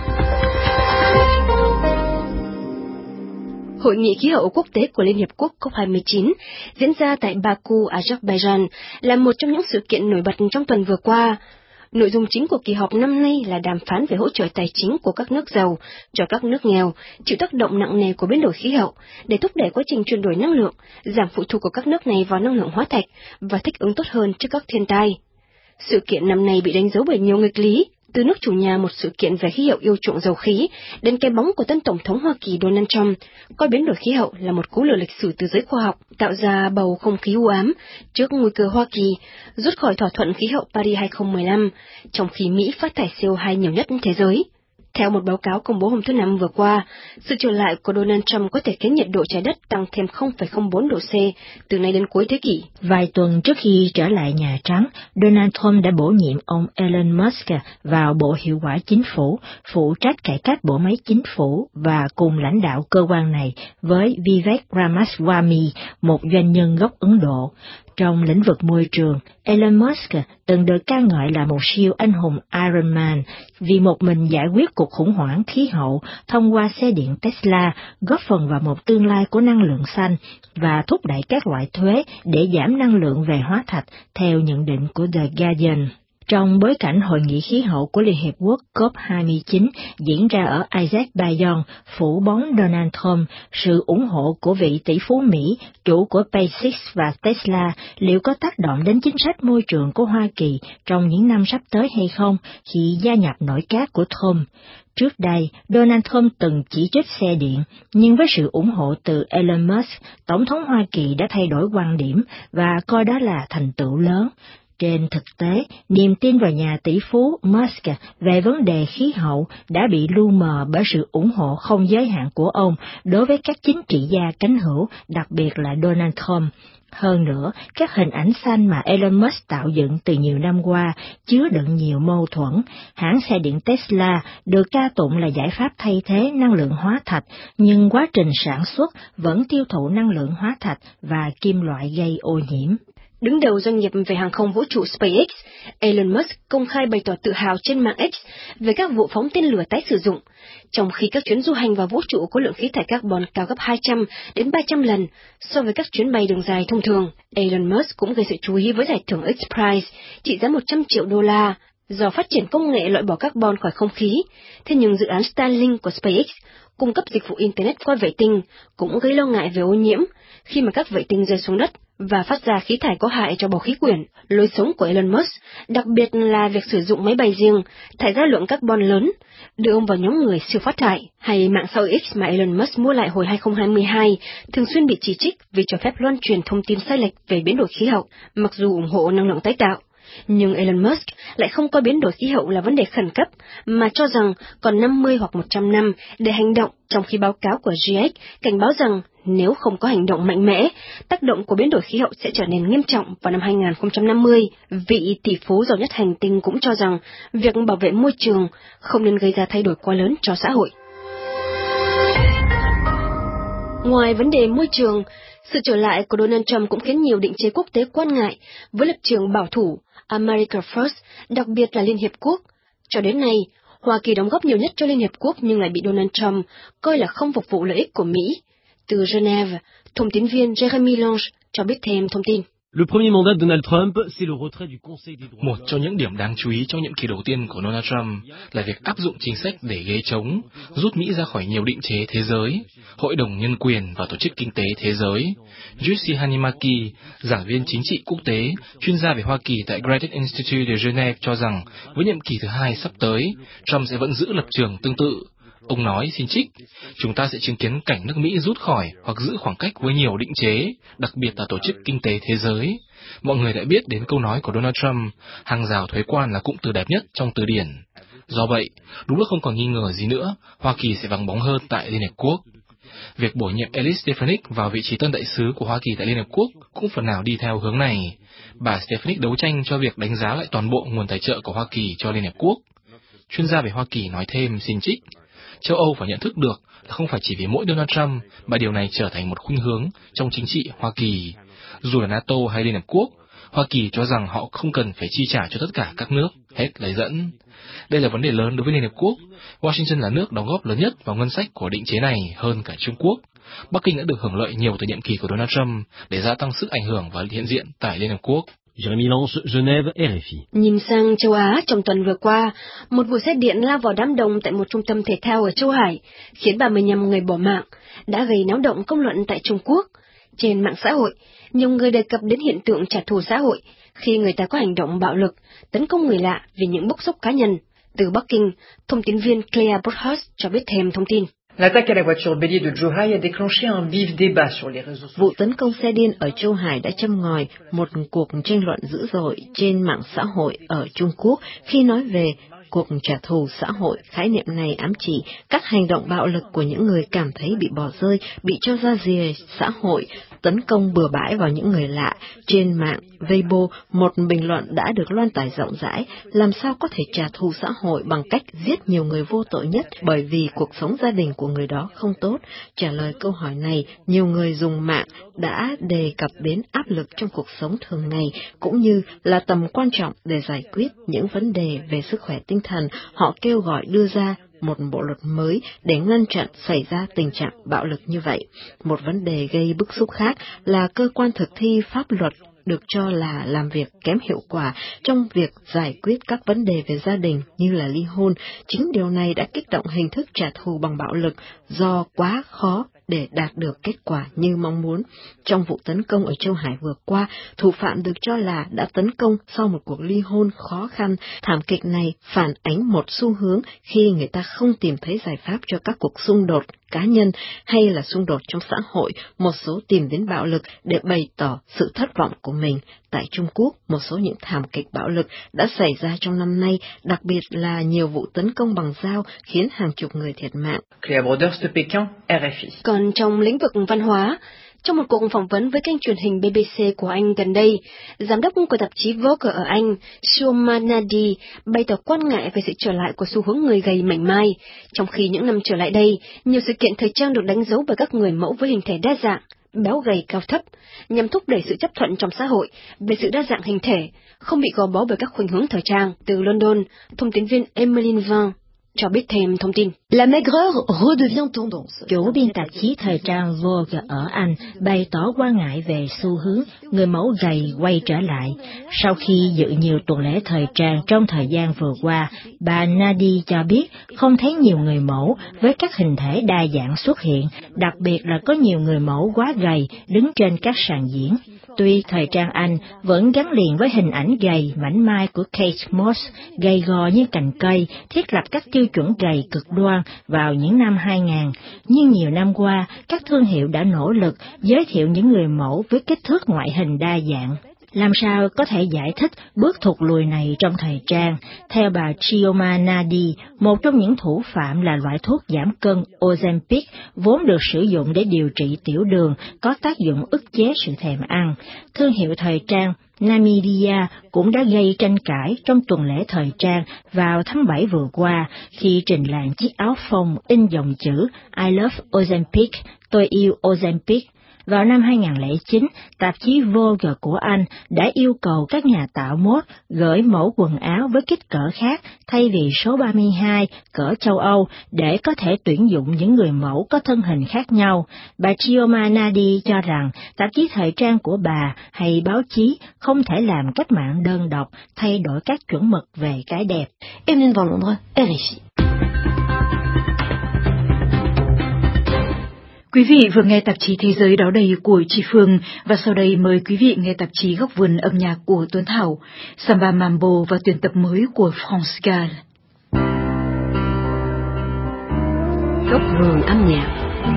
Hội nghị khí hậu quốc tế của Liên Hiệp Quốc cốp hai mươi chín diễn ra tại Baku, Azerbaijan là một trong những sự kiện nổi bật trong tuần vừa qua. Nội dung chính của kỳ họp năm nay là đàm phán về hỗ trợ tài chính của các nước giàu cho các nước nghèo chịu tác động nặng nề của biến đổi khí hậu để thúc đẩy quá trình chuyển đổi năng lượng, giảm phụ thuộc của các nước này vào năng lượng hóa thạch và thích ứng tốt hơn trước các thiên tai. Sự kiện năm nay bị đánh dấu bởi nhiều nghịch lý, từ nước chủ nhà một sự kiện về khí hậu yêu chuộng dầu khí, đến cái bóng của tân Tổng thống Hoa Kỳ Donald Trump, coi biến đổi khí hậu là một cú lừa lịch sử từ giới khoa học, tạo ra bầu không khí u ám trước nguy cơ Hoa Kỳ rút khỏi thỏa thuận khí hậu Paris hai không một năm, trong khi Mỹ phát thải xê o hai nhiều nhất thế giới. Theo một báo cáo công bố hôm thứ Năm vừa qua, sự trở lại của Donald Trump có thể khiến nhiệt độ trái đất tăng thêm không phẩy không bốn độ C từ nay đến cuối thế kỷ.
Vài tuần trước khi trở lại Nhà Trắng, Donald Trump đã bổ nhiệm ông Elon Musk vào Bộ Hiệu quả Chính phủ, phụ trách cải cách bộ máy chính phủ và cùng lãnh đạo cơ quan này với Vivek Ramaswamy, một doanh nhân gốc Ấn Độ. Trong lĩnh vực môi trường, Elon Musk từng được ca ngợi là một siêu anh hùng Iron Man vì một mình giải quyết cuộc khủng hoảng khí hậu thông qua xe điện Tesla, góp phần vào một tương lai của năng lượng xanh và thúc đẩy các loại thuế để giảm năng lượng về hóa thạch, theo nhận định của The Guardian. Trong bối cảnh Hội nghị khí hậu của Liên Hiệp Quốc cốp hai mươi chín diễn ra ở Azerbaijan, phủ bóng Donald Trump, sự ủng hộ của vị tỷ phú Mỹ, chủ của SpaceX và Tesla, liệu có tác động đến chính sách môi trường của Hoa Kỳ trong những năm sắp tới hay không khi gia nhập nội các của Trump? Trước đây, Donald Trump từng chỉ trích xe điện, nhưng với sự ủng hộ từ Elon Musk, Tổng thống Hoa Kỳ đã thay đổi quan điểm và coi đó là thành tựu lớn. Trên thực tế, niềm tin vào nhà tỷ phú Musk về vấn đề khí hậu đã bị lu mờ bởi sự ủng hộ không giới hạn của ông đối với các chính trị gia cánh hữu, đặc biệt là Donald Trump. Hơn nữa, các hình ảnh xanh mà Elon Musk tạo dựng từ nhiều năm qua chứa đựng nhiều mâu thuẫn. Hãng xe điện Tesla được ca tụng là giải pháp thay thế năng lượng hóa thạch, nhưng quá trình sản xuất vẫn tiêu thụ năng lượng hóa thạch và kim loại gây ô nhiễm.
Đứng đầu doanh nghiệp về hàng không vũ trụ SpaceX, Elon Musk công khai bày tỏ tự hào trên mạng X về các vụ phóng tên lửa tái sử dụng, trong khi các chuyến du hành vào vũ trụ có lượng khí thải carbon cao gấp hai trăm đến ba trăm lần so với các chuyến bay đường dài thông thường. Elon Musk cũng gây sự chú ý với giải thưởng X Prize trị giá một trăm triệu đô la do phát triển công nghệ loại bỏ carbon khỏi không khí. Thế nhưng dự án Starlink của SpaceX cung cấp dịch vụ Internet qua vệ tinh cũng gây lo ngại về ô nhiễm khi mà các vệ tinh rơi xuống đất và phát ra khí thải có hại cho bầu khí quyển. Lối sống của Elon Musk, đặc biệt là việc sử dụng máy bay riêng, thải ra lượng carbon lớn, đưa ông vào nhóm người siêu phát thải, hay mạng xã hội X mà Elon Musk mua lại hồi hai không hai hai, thường xuyên bị chỉ trích vì cho phép loan truyền thông tin sai lệch về biến đổi khí hậu, mặc dù ủng hộ năng lượng tái tạo. Nhưng Elon Musk lại không coi biến đổi khí hậu là vấn đề khẩn cấp, mà cho rằng còn năm mươi hoặc một trăm năm để hành động, trong khi báo cáo của giê ích cảnh báo rằng nếu không có hành động mạnh mẽ, tác động của biến đổi khí hậu sẽ trở nên nghiêm trọng vào năm hai không năm mươi. Vị tỷ phú giàu nhất hành tinh cũng cho rằng việc bảo vệ môi trường không nên gây ra thay đổi quá lớn cho xã hội. Ngoài vấn đề môi trường, sự trở lại của Donald Trump cũng khiến nhiều định chế quốc tế quan ngại với lập trường bảo thủ America First, đặc biệt là Liên Hiệp Quốc. Cho đến nay, Hoa Kỳ đóng góp nhiều nhất cho Liên Hiệp Quốc nhưng lại bị Donald Trump coi là không phục vụ lợi ích của Mỹ. Từ Geneva, thông tín viên Jeremy Lange
cho biết thêm thông tin.
Le premier mandat de Donald Trump, c'est le retrait du Conseil des droits.
Một trong những điểm đáng chú ý trong nhiệm kỳ đầu tiên của Donald Trump là việc áp dụng chính sách để ghế trống, rút Mỹ ra khỏi nhiều định chế thế giới, Hội đồng Nhân quyền và Tổ chức Kinh tế Thế giới. Jussi Hanimaki, giảng viên chính trị quốc tế, chuyên gia về Hoa Kỳ tại Graduate Institute de Genève cho rằng với nhiệm kỳ thứ hai sắp tới, Trump sẽ vẫn giữ lập trường tương tự. Ông nói, xin trích, chúng ta sẽ chứng kiến cảnh nước Mỹ rút khỏi hoặc giữ khoảng cách với nhiều định chế, đặc biệt là Tổ chức Kinh tế Thế giới. Mọi người đã biết đến câu nói của Donald Trump, hàng rào thuế quan là cụm từ đẹp nhất trong từ điển. Do vậy, đúng lúc không còn nghi ngờ gì nữa, Hoa Kỳ sẽ vắng bóng hơn tại Liên Hợp Quốc. Việc bổ nhiệm Elise Stefanik vào vị trí tân đại sứ của Hoa Kỳ tại Liên Hợp Quốc cũng phần nào đi theo hướng này. Bà Stefanik đấu tranh cho việc đánh giá lại toàn bộ nguồn tài trợ của Hoa Kỳ cho Liên Hợp Quốc. Chuyên gia về Hoa Kỳ nói thêm, xin trích, châu Âu phải nhận thức được là không phải chỉ vì mỗi Donald Trump mà điều này trở thành một khuynh hướng trong chính trị Hoa Kỳ. Dù là NATO hay Liên Hợp Quốc, Hoa Kỳ cho rằng họ không cần phải chi trả cho tất cả các nước, hết lời dẫn. Đây là vấn đề lớn đối với Liên Hợp Quốc. Washington là nước đóng góp lớn nhất vào ngân sách của định chế này hơn cả Trung Quốc. Bắc Kinh đã được hưởng lợi nhiều từ nhiệm kỳ của Donald Trump để gia tăng sức ảnh hưởng và hiện diện tại Liên Hợp Quốc.
Jérémy Lange, Genève, R F I.
Nhìn sang châu Á, trong tuần vừa qua, một vụ xe điện lao vào đám đông tại một trung tâm thể thao ở Châu Hải, khiến ba mươi lăm người bỏ mạng, đã gây náo động công luận tại Trung Quốc. Trên mạng xã hội, nhiều người đề cập đến hiện tượng trả thù xã hội khi người ta có hành động bạo lực, tấn công người lạ vì những bức xúc cá nhân. Từ Bắc Kinh, thông tin viên Claire Broadhurst cho biết thêm thông tin.
L'attaque à la voiture bélier de Zhou Hai a déclenché un vif débat sur les réseaux sociaux.
Vụ tấn công xe điên ở Châu Hải đã châm ngòi một cuộc tranh luận dữ dội trên mạng xã hội ở Trung Quốc khi nói về cuộc trả thù xã hội. Khái niệm này ám chỉ các hành động bạo lực của những người cảm thấy bị bỏ rơi, bị cho ra rìa xã hội, tấn công bừa bãi vào những người lạ. Trên mạng Weibo, một bình luận đã được loan tải rộng rãi, làm sao có thể trả thù xã hội bằng cách giết nhiều người vô tội nhất bởi vì cuộc sống gia đình của người đó không tốt. Trả lời câu hỏi này, nhiều người dùng mạng đã đề cập đến áp lực trong cuộc sống thường ngày, cũng như là tầm quan trọng để giải quyết những vấn đề về sức khỏe tinh thần. Họ kêu gọi đưa ra một bộ luật mới để ngăn chặn xảy ra tình trạng bạo lực như vậy. Một vấn đề gây bức xúc khác là cơ quan thực thi pháp luật được cho là làm việc kém hiệu quả trong việc giải quyết các vấn đề về gia đình như là ly hôn. Chính điều này đã kích động hình thức trả thù bằng bạo lực do quá khó để đạt được kết quả như mong muốn. Trong vụ tấn công ở Châu Hải vừa qua, thủ phạm được cho là đã tấn công sau một cuộc ly hôn khó khăn. Thảm kịch này phản ánh một xu hướng khi người ta không tìm thấy giải pháp cho các cuộc xung đột cá nhân hay là xung đột trong xã hội, một số tìm đến bạo lực để bày tỏ sự thất vọng của mình. Tại Trung Quốc, một số những thảm kịch bạo lực đã xảy ra trong năm nay, đặc biệt là nhiều vụ tấn công bằng dao khiến hàng chục người thiệt mạng.
Claire Broadhurst de Pékin, R F I.
Còn trong lĩnh vực văn hóa, trong một cuộc phỏng vấn với kênh truyền hình B B C của Anh gần đây, giám đốc của tạp chí Vogue ở Anh, Shoma Nadi, bày tỏ quan ngại về sự trở lại của xu hướng người gầy mảnh mai, trong khi những năm trở lại đây, nhiều sự kiện thời trang được đánh dấu bởi các người mẫu với hình thể đa dạng, béo gầy cao thấp, nhằm thúc đẩy sự chấp thuận trong xã hội về sự đa dạng hình thể, không bị gò bó bởi các khuynh hướng thời trang. Từ London, thông tin viên Emmeline Van cho biết thêm thông tin.
La maigreur redevient tendance.
Chủ biên tạp chí thời trang Vogue ở Anh bày tỏ quan ngại về xu hướng người mẫu gầy quay trở lại. Sau khi dự nhiều tuần lễ thời trang trong thời gian vừa qua, bà Nadi cho biết không thấy nhiều người mẫu với các hình thể đa dạng xuất hiện, đặc biệt là có nhiều người mẫu quá gầy đứng trên các sàn diễn. Tuy thời trang Anh vẫn gắn liền với hình ảnh gầy mảnh mai của Kate Moss, gầy gò như cành cây, thiết lập các tiêu chuẩn gầy cực đoan vào những năm hai nghìn, nhưng nhiều năm qua, các thương hiệu đã nỗ lực giới thiệu những người mẫu với kích thước ngoại hình đa dạng. Làm sao có thể giải thích bước thụt lùi này trong thời trang? Theo bà Chioma Nadi, một trong những thủ phạm là loại thuốc giảm cân Ozempic, vốn được sử dụng để điều trị tiểu đường, có tác dụng ức chế sự thèm ăn. Thương hiệu thời trang Namidia cũng đã gây tranh cãi trong tuần lễ thời trang vào tháng bảy vừa qua khi trình làng chiếc áo phông in dòng chữ I love Ozempic, tôi yêu Ozempic. Vào năm hai nghìn không trăm lẻ chín, tạp chí Vogue của Anh đã yêu cầu các nhà tạo mốt gửi mẫu quần áo với kích cỡ khác thay vì số ba mươi hai cỡ châu Âu để có thể tuyển dụng những người mẫu có thân hình khác nhau. Bà Chioma Nadi cho rằng tạp chí thời trang của bà hay báo chí không thể làm cách mạng đơn độc thay đổi các chuẩn mực về cái đẹp.
Em nên vào Londres, R F I.
Quý vị vừa nghe tạp chí Thế giới đó đây của chị Phương, và sau đây mời quý vị nghe tạp chí Góc vườn âm nhạc của Tuấn Thảo, Samba Mambo và tuyển tập mới của France Gall.
Góc vườn âm nhạc.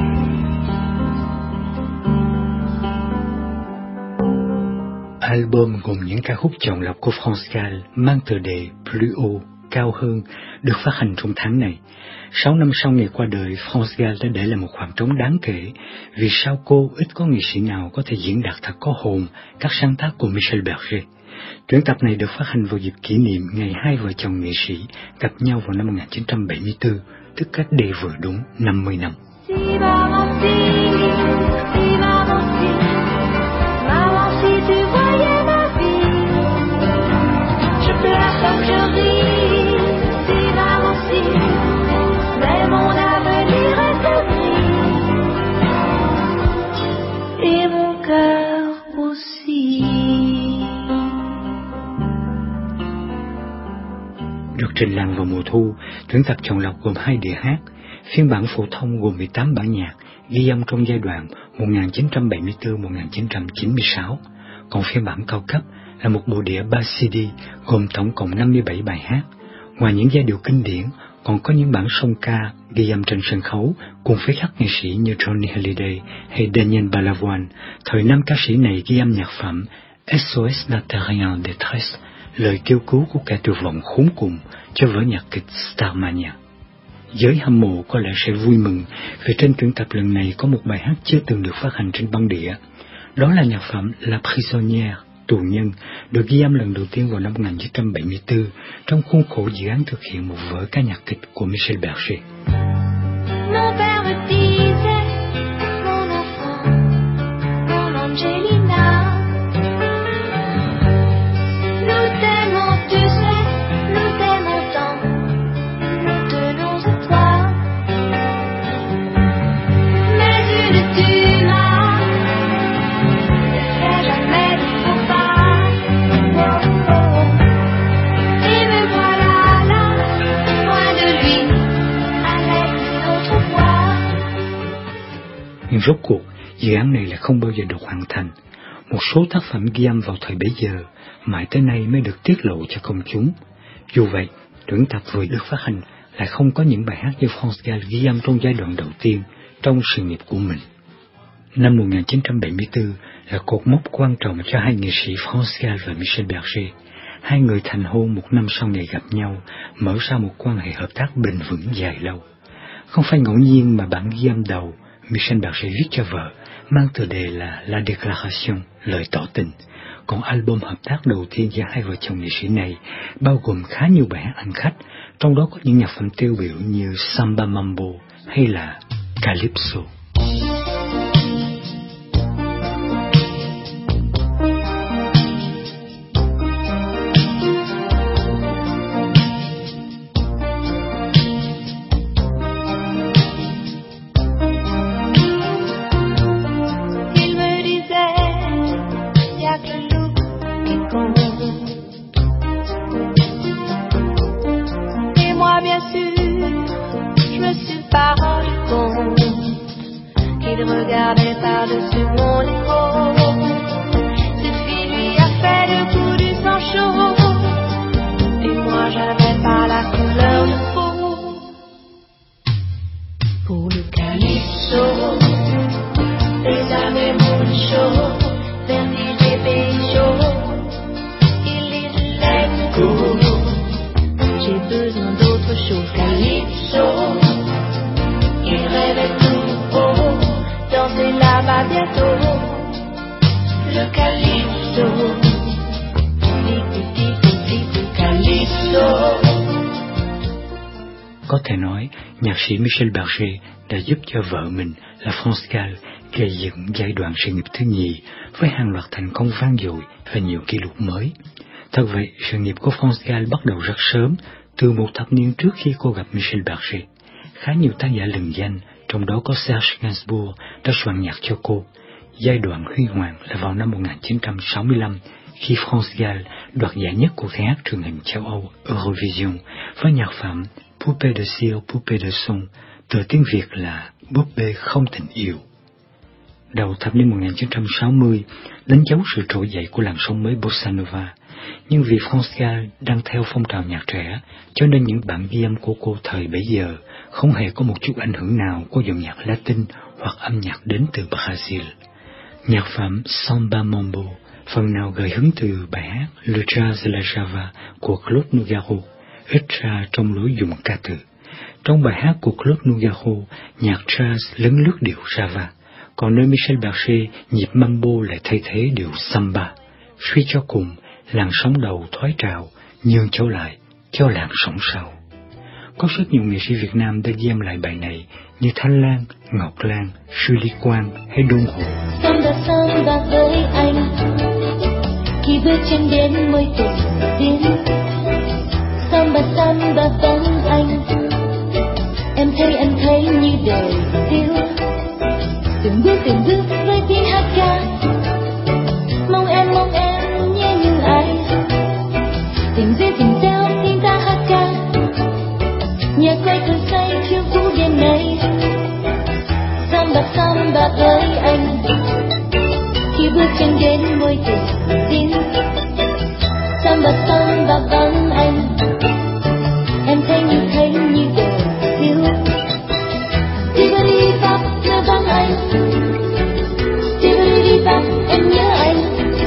Album gồm những ca khúc chọn lọc của France Gall mang tựa đề Plus haut, cao hơn, được phát hành trong tháng này. Sáu năm sau ngày qua đời, France Gall đã để lại một khoảng trống đáng kể, vì sau cô ít có nghệ sĩ nào có thể diễn đạt thật có hồn các sáng tác của Michel Berger. Tuyển tập này được phát hành vào dịp kỷ niệm ngày hai vợ chồng nghệ sĩ gặp nhau vào năm một nghìn chín trăm bảy mươi tư, tức cách đây vừa đúng năm mươi năm. Được trình làng vào mùa thu, tuyển tập chọn lọc gồm hai đĩa hát, phiên bản phổ thông gồm mười tám bản nhạc, ghi âm trong giai đoạn một nghìn chín trăm bảy mươi tư đến một nghìn chín trăm chín mươi sáu, còn phiên bản cao cấp là một bộ đĩa ba xê đê gồm tổng cộng năm mươi bảy bài hát. Ngoài những giai điệu kinh điển, còn có những bản song ca ghi âm trên sân khấu cùng với các nghệ sĩ như Johnny Hallyday hay Daniel Balavoine. Thời nam ca sĩ này ghi âm nhạc phẩm S O S d'un terrien en détresse, lời kêu cứu của kẻ tuyệt vọng khốn cùng, cho vở nhạc kịch Starmania. Giới hâm mộ có lẽ sẽ vui mừng vì trên tuyển tập lần này có một bài hát chưa từng được phát hành trên băng đĩa. Đó là nhạc phẩm La Prisonnière, tù nhân, được ghi âm lần đầu tiên vào năm một nghìn chín trăm bảy mươi tư trong khuôn khổ dự án thực hiện một vở ca nhạc kịch của Michel Berger.
Mon père me disait, mon enfant, mon Angelina, nous t'aimons, tu sais, nous t'aimons tant, nous tenons à toi. Mais une tu m'as ne fait jamais de faux pas. Oh, oh, oh. Et me voilà là, loin de lui, avec une autre voix.
Nhưng rốt cuộc, dự án này lại không bao giờ được hoàn thành. Một số tác phẩm ghi âm vào thời bấy giờ, mãi tới nay mới được tiết lộ cho công chúng. Dù vậy, tuyển tập vừa được phát hành lại không có những bài hát do France Gall ghi âm trong giai đoạn đầu tiên trong sự nghiệp của mình. Năm một nghìn chín trăm bảy mươi tư là cột mốc quan trọng cho hai nghệ sĩ France Gall và Michel Berger. Hai người thành hôn một năm sau ngày gặp nhau, mở ra một quan hệ hợp tác bền vững dài lâu. Không phải ngẫu nhiên mà bản ghi âm đầu Michel Berger viết cho vợ mang tựa đề là La Déclaration, lời tỏ tình. Còn album hợp tác đầu tiên giữa hai vợ chồng nghệ sĩ này bao gồm khá nhiều bài hát ăn khách, trong đó có những nhạc phẩm tiêu biểu như Samba Mambo hay là Calypso. Có thể nói, nhạc sĩ Michel Berger đã giúp cho vợ mình là France Gall gây dựng giai đoạn sự nghiệp thứ nhì với hàng loạt thành công vang dội và nhiều kỷ lục mới. Thật vậy, sự nghiệp của France Gall bắt đầu rất sớm, từ một thập niên trước khi cô gặp Michel Berger. Khá nhiều tác giả lừng danh, trong đó có Serge Gainsbourg, đã soạn nhạc cho cô. Giai đoạn huy hoàng là vào năm một nghìn chín trăm sáu mươi lăm, khi France Gall đoạt giải nhất cuộc thi hát truyền hình châu Âu Eurovision với nhạc phẩm Poupée de cire, Poupée de son, từ tiếng Việt là Búp bê không tình yêu. Đầu thập niên một nghìn chín trăm sáu mươi, đánh dấu sự trỗi dậy của làn sóng mới Bossa Nova. Nhưng vì France Gall đang theo phong trào nhạc trẻ, cho nên những bản ghi âm của cô thời bấy giờ không hề có một chút ảnh hưởng nào của dòng nhạc Latin hoặc âm nhạc đến từ Brazil. Nhạc phẩm Samba Mambo phần nào gợi hứng từ bài hát Le Jazz de la Java của Claude Nougaro, ít ra trong lối dùng ca từ. Trong bài hát của Claude Nougaro, nhạc jazz lấn lướt điệu Java, còn nơi Michel Berger, nhịp mambo lại thay thế điệu samba. Suy cho cùng, làn sóng đầu thoái trào, nhường chỗ lại cho làn sóng sau. Có rất nhiều nghệ sĩ Việt Nam đã ghi âm lại bài này như Thanh Lan, Ngọc Lan, Sư Lý Quang hay Đôn Hồ.
Samba samba với anh, khi bước chân đến môi tình tiếng. Samba samba vắng anh, em thấy anh thấy như đời tiêu. Từng bước từng bước với tiếng hát ca, mong em mong em nhé như ai. Tình duyên tình gieo tiếng ta hát ca, nhạc quay cơn say khiêu vũ đêm nay. Samba samba với anh, khi bước chân đến môi tình tiếng. Samba samba vắng anh, em thấy như thấy như đời thiếu. Đi ba đi bắp nhớ vắng anh, đi ba đi bắp em nhớ anh.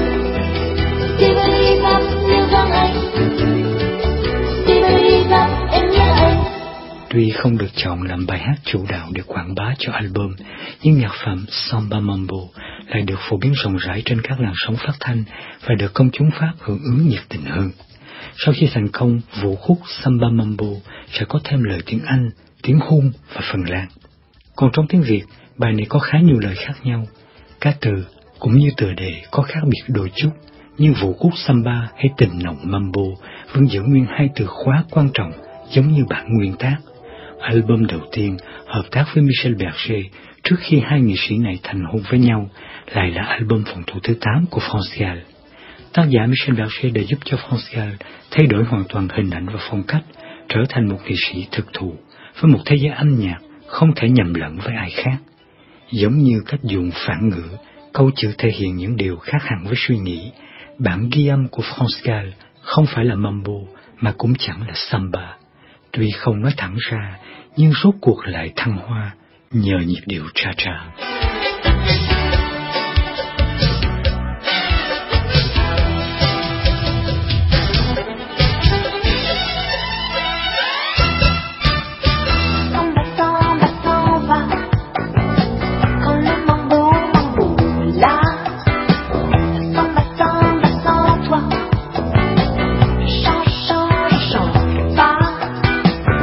Đi ba đi bắp nhớ vắng anh, đi ba đi bắp em nhớ anh.
Tuy không được chọn làm bài hát chủ đạo để quảng bá cho album, nhưng nhạc phẩm Samba Mambo lại được phổ biến rộng rãi trên các làn sóng phát thanh và được công chúng Pháp hưởng ứng nhiệt tình hơn. Sau khi thành công, vũ khúc Samba Mambo sẽ có thêm lời tiếng Anh, tiếng Hun và Phần Lan. Còn trong tiếng Việt, bài này có khá nhiều lời khác nhau. Các từ cũng như tựa đề có khác biệt đôi chút, nhưng vũ khúc Samba hay Tình nồng Mambo vẫn giữ nguyên hai từ khóa quan trọng giống như bản nguyên tác. Album đầu tiên hợp tác với Michel Berger trước khi hai nghệ sĩ này thành hôn với nhau lại là album phòng thủ thứ tám của France Gall. Tác giả Michel Berger đã giúp cho France Gall thay đổi hoàn toàn hình ảnh và phong cách, trở thành một nghệ sĩ thực thụ với một thế giới âm nhạc không thể nhầm lẫn với ai khác. Giống như cách dùng phản ngữ, câu chữ thể hiện những điều khác hẳn với suy nghĩ, bản ghi âm của France Gall không phải là mambo mà cũng chẳng là samba. Tuy không nói thẳng ra, nhưng rốt cuộc lại thăng hoa nhờ nhịp điệu cha-cha.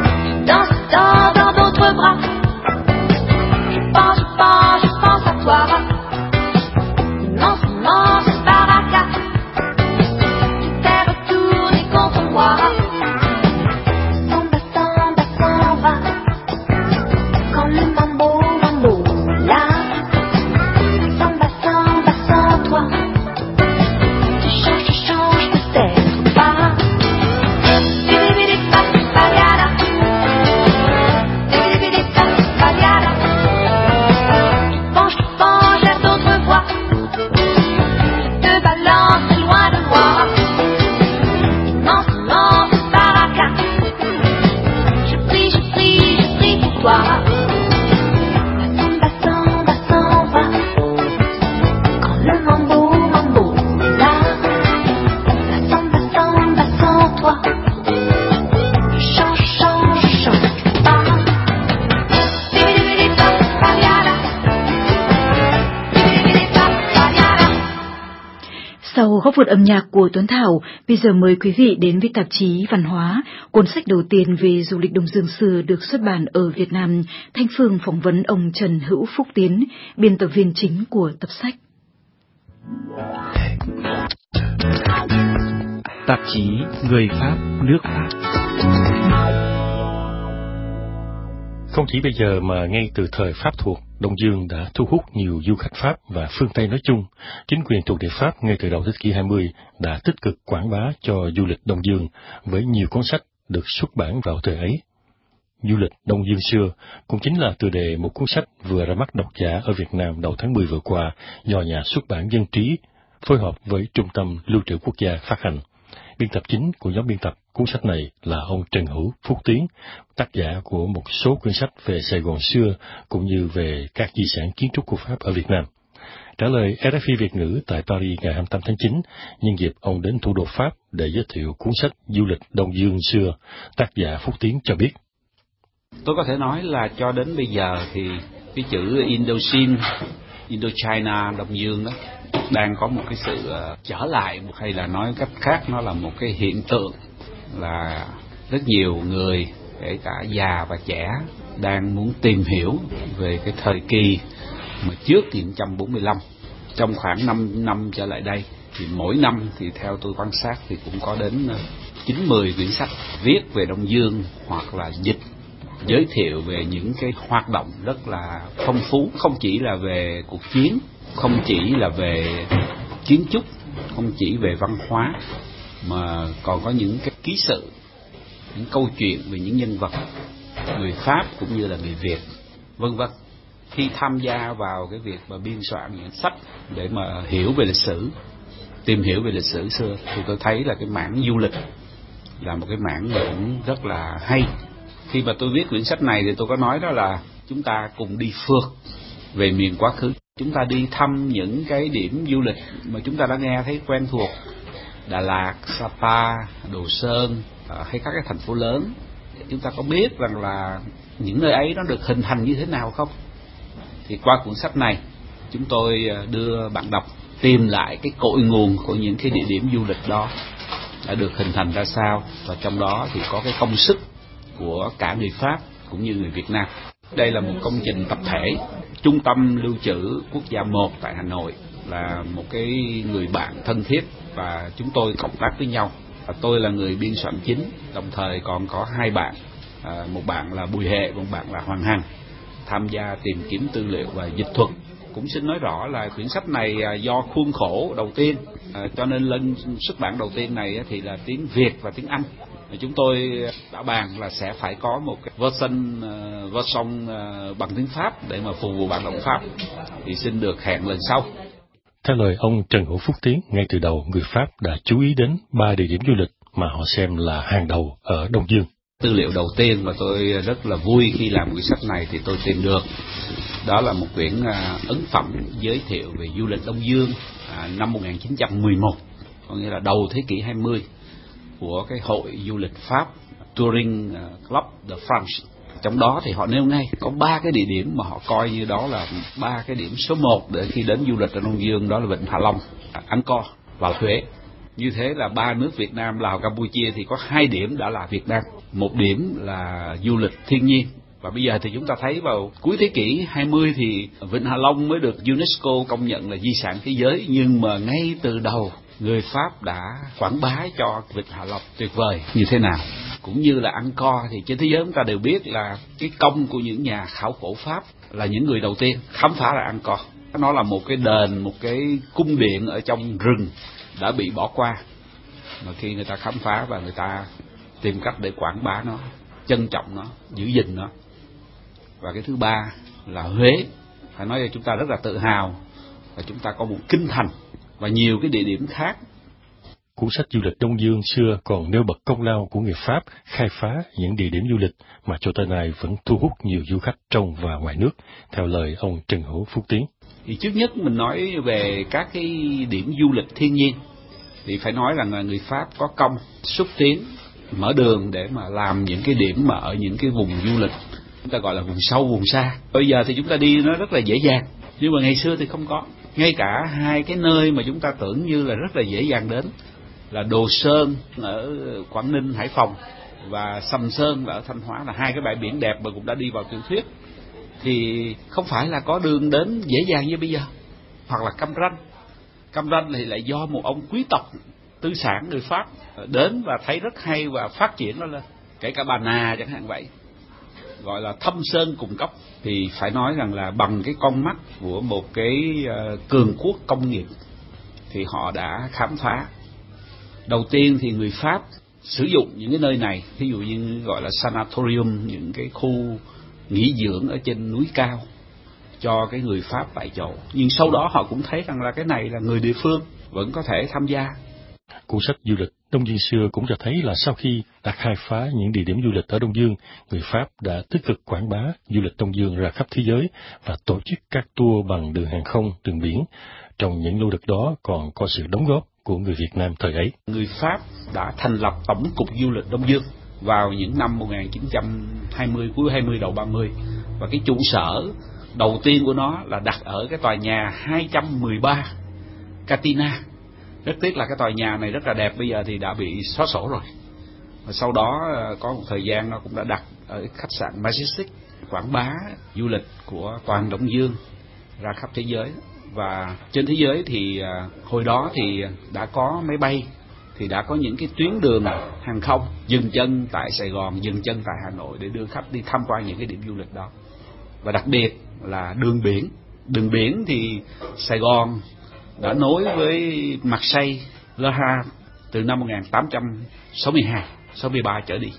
Toi
Sau góc vượt âm nhạc của Tuấn Thảo, bây giờ mời quý vị đến với tạp chí Văn hóa, cuốn sách đầu tiên về du lịch Đông Dương xưa được xuất bản ở Việt Nam. Thanh Phương phỏng vấn ông Trần Hữu Phúc Tiến, biên tập viên chính của tập sách.
Tạp chí Người Pháp, nước Pháp.
Không chỉ bây giờ mà ngay từ thời Pháp thuộc, Đông Dương đã thu hút nhiều du khách Pháp và phương Tây nói chung. Chính quyền thuộc địa Pháp ngay từ đầu thế kỷ hai mươi đã tích cực quảng bá cho du lịch Đông Dương với nhiều cuốn sách được xuất bản vào thời ấy. Du lịch Đông Dương xưa cũng chính là tựa đề một cuốn sách vừa ra mắt độc giả ở Việt Nam đầu tháng mười vừa qua do nhà xuất bản Dân Trí phối hợp với Trung tâm Lưu trữ Quốc gia phát hành. Biên tập chính của nhóm biên tập cuốn sách này là ông Trần Hữu Phúc Tiến, tác giả của một số quyển sách về Sài Gòn xưa cũng như về các di sản kiến trúc của Pháp ở Việt Nam. Trả lời rờ ép i Việt ngữ tại Paris ngày hai mươi tám tháng chín, nhân dịp ông đến thủ đô Pháp để giới thiệu cuốn sách Du lịch Đông Dương xưa, tác giả Phúc Tiến cho biết.
Tôi có thể nói là cho đến bây giờ thì cái chữ Indochine, Indochina, Đông Dương đó đang có một cái sự uh, trở lại, hay là nói cách khác nó là một cái hiện tượng là rất nhiều người, kể cả già và trẻ, đang muốn tìm hiểu về cái thời kỳ mà trước một nghìn chín trăm bốn mươi lăm. Trong khoảng năm năm trở lại đây thì mỗi năm thì theo tôi quan sát thì cũng có đến chín mươi quyển sách viết về Đông Dương hoặc là dịch giới thiệu về những cái hoạt động rất là phong phú, không chỉ là về cuộc chiến, không chỉ là về kiến trúc, không chỉ về văn hóa, mà còn có những cái ký sự, những câu chuyện về những nhân vật người Pháp cũng như là người Việt, vân vân. Khi tham gia vào cái việc mà biên soạn những sách để mà hiểu về lịch sử, tìm hiểu về lịch sử xưa, thì tôi thấy là cái mảng du lịch là một cái mảng mà cũng rất là hay. Khi mà tôi viết quyển sách này thì tôi có nói đó là chúng ta cùng đi phượt về miền quá khứ. Chúng ta đi thăm những cái điểm du lịch mà chúng ta đã nghe thấy quen thuộc, Đà Lạt, Sapa, Đồ Sơn hay các cái thành phố lớn. Chúng ta có biết rằng là những nơi ấy nó được hình thành như thế nào không? Thì qua cuốn sách này chúng tôi đưa bạn đọc tìm lại cái cội nguồn của những cái địa điểm du lịch đó đã được hình thành ra sao, và trong đó thì có cái công sức của cả người Pháp cũng như người Việt Nam. Đây là một công trình tập thể. Trung tâm Lưu trữ Quốc gia một tại Hà Nội là một cái người bạn thân thiết và chúng tôi cộng tác với nhau. Tôi là người biên soạn chính, đồng thời còn có hai bạn, một bạn là Bùi Hệ, một bạn là Hoàng Hằng, tham gia tìm kiếm tư liệu và dịch thuật. Cũng xin nói rõ là quyển sách này do khuôn khổ đầu tiên, cho nên lần xuất bản đầu tiên này thì là tiếng Việt và tiếng Anh. Chúng tôi đã bàn là sẽ phải có một cái version, uh, version uh, bằng tiếng Pháp để mà phục vụ bạn đọc Pháp, thì xin được hẹn lần sau.
Theo lời ông Trần Hữu Phúc Tiến, ngay từ đầu người Pháp đã chú ý đến ba địa điểm du lịch mà họ xem là hàng đầu ở Đông Dương.
Tư liệu đầu tiên mà tôi rất là vui khi làm quyển sách này thì tôi tìm được, đó là một quyển uh, ấn phẩm giới thiệu về du lịch Đông Dương uh, năm một nghìn chín trăm mười một, có nghĩa là đầu thế kỷ hai mươi, của cái hội du lịch Pháp Touring Club de France. Trong đó thì họ nêu ngay có ba cái địa điểm mà họ coi như đó là ba cái điểm số một để khi đến du lịch ở Đông Dương, đó là Vịnh Hạ Long, Angkor và Huế. Như thế là ba nước Việt Nam, Lào, Campuchia thì có hai điểm đã là Việt Nam, một điểm là du lịch thiên nhiên. Và bây giờ thì chúng ta thấy vào cuối thế kỷ hai mươi thì Vịnh Hạ Long mới được UNESCO công nhận là di sản thế giới, nhưng mà ngay từ đầu người Pháp đã quảng bá cho Vịnh Hạ Long tuyệt vời như thế nào. Cũng như là Angkor thì trên thế giới chúng ta đều biết là cái công của những nhà khảo cổ Pháp là những người đầu tiên khám phá ra Angkor. Nó là một cái đền, một cái cung điện ở trong rừng đã bị bỏ qua, mà khi người ta khám phá và người ta tìm cách để quảng bá nó, trân trọng nó, giữ gìn nó. Và cái thứ ba là Huế. Phải nói là chúng ta rất là tự hào và chúng ta có một kinh thành và nhiều cái địa điểm khác.
Cuốn sách Du lịch Đông Dương xưa còn nêu bật công lao của người Pháp khai phá những địa điểm du lịch mà cho tới nay vẫn thu hút nhiều du khách trong và ngoài nước, theo lời ông Trần Hữu Phúc Tiến.
Thì trước nhất mình nói về các cái điểm du lịch thiên nhiên, thì phải nói rằng là người Pháp có công xúc tiến, mở đường để mà làm những cái điểm mà ở những cái vùng du lịch chúng ta gọi là vùng sâu, vùng xa. Bây giờ thì chúng ta đi nó rất là dễ dàng, nhưng mà ngày xưa thì không có. Ngay cả hai cái nơi mà chúng ta tưởng như là rất là dễ dàng đến là Đồ Sơn ở Quảng Ninh, Hải Phòng và Sầm Sơn ở Thanh Hóa, là hai cái bãi biển đẹp mà cũng đã đi vào tiểu thuyết, thì không phải là có đường đến dễ dàng như bây giờ. Hoặc là Cam Ranh. Cam Ranh thì lại do một ông quý tộc tư sản người Pháp đến và thấy rất hay và phát triển nó lên. Kể cả Bà Nà chẳng hạn vậy, gọi là thâm sơn cùng cốc. Thì phải nói rằng là bằng cái con mắt của một cái cường quốc công nghiệp thì họ đã khám phá. Đầu tiên thì người Pháp sử dụng những cái nơi này, ví dụ như gọi là sanatorium, những cái khu nghỉ dưỡng ở trên núi cao cho cái người Pháp tại chỗ. Nhưng sau đó họ cũng thấy rằng là cái này là người địa phương vẫn có thể tham gia.
Cuốn sách Du lịch Đông Dương xưa cũng cho thấy là sau khi đã khai phá những địa điểm du lịch ở Đông Dương, người Pháp đã tích cực quảng bá du lịch Đông Dương ra khắp thế giới và tổ chức các tour bằng đường hàng không, đường biển. Trong những nỗ lực đó còn có sự đóng góp của người Việt Nam thời ấy.
Người Pháp đã thành lập Tổng cục Du lịch Đông Dương vào những năm một nghìn chín trăm hai mươi, cuối hai mươi đầu ba mươi, và cái trụ sở đầu tiên của nó là đặt ở cái tòa nhà hai trăm mười ba Catina. Rất tiếc là cái tòa nhà này rất là đẹp, bây giờ thì đã bị xóa sổ rồi. Và sau đó có một thời gian nó cũng đã đặt ở khách sạn Majestic, quảng bá du lịch của toàn Đông Dương ra khắp thế giới. Và trên thế giới thì hồi đó thì đã có máy bay, thì đã có những cái tuyến đường hàng không dừng chân tại Sài Gòn, dừng chân tại Hà Nội để đưa khách đi tham quan những cái điểm du lịch đó. Và đặc biệt là đường biển. Đường biển thì Sài Gòn đã nối với Marseille, Le Havre từ năm một nghìn tám trăm sáu mươi hai, sáu mươi ba trở đi.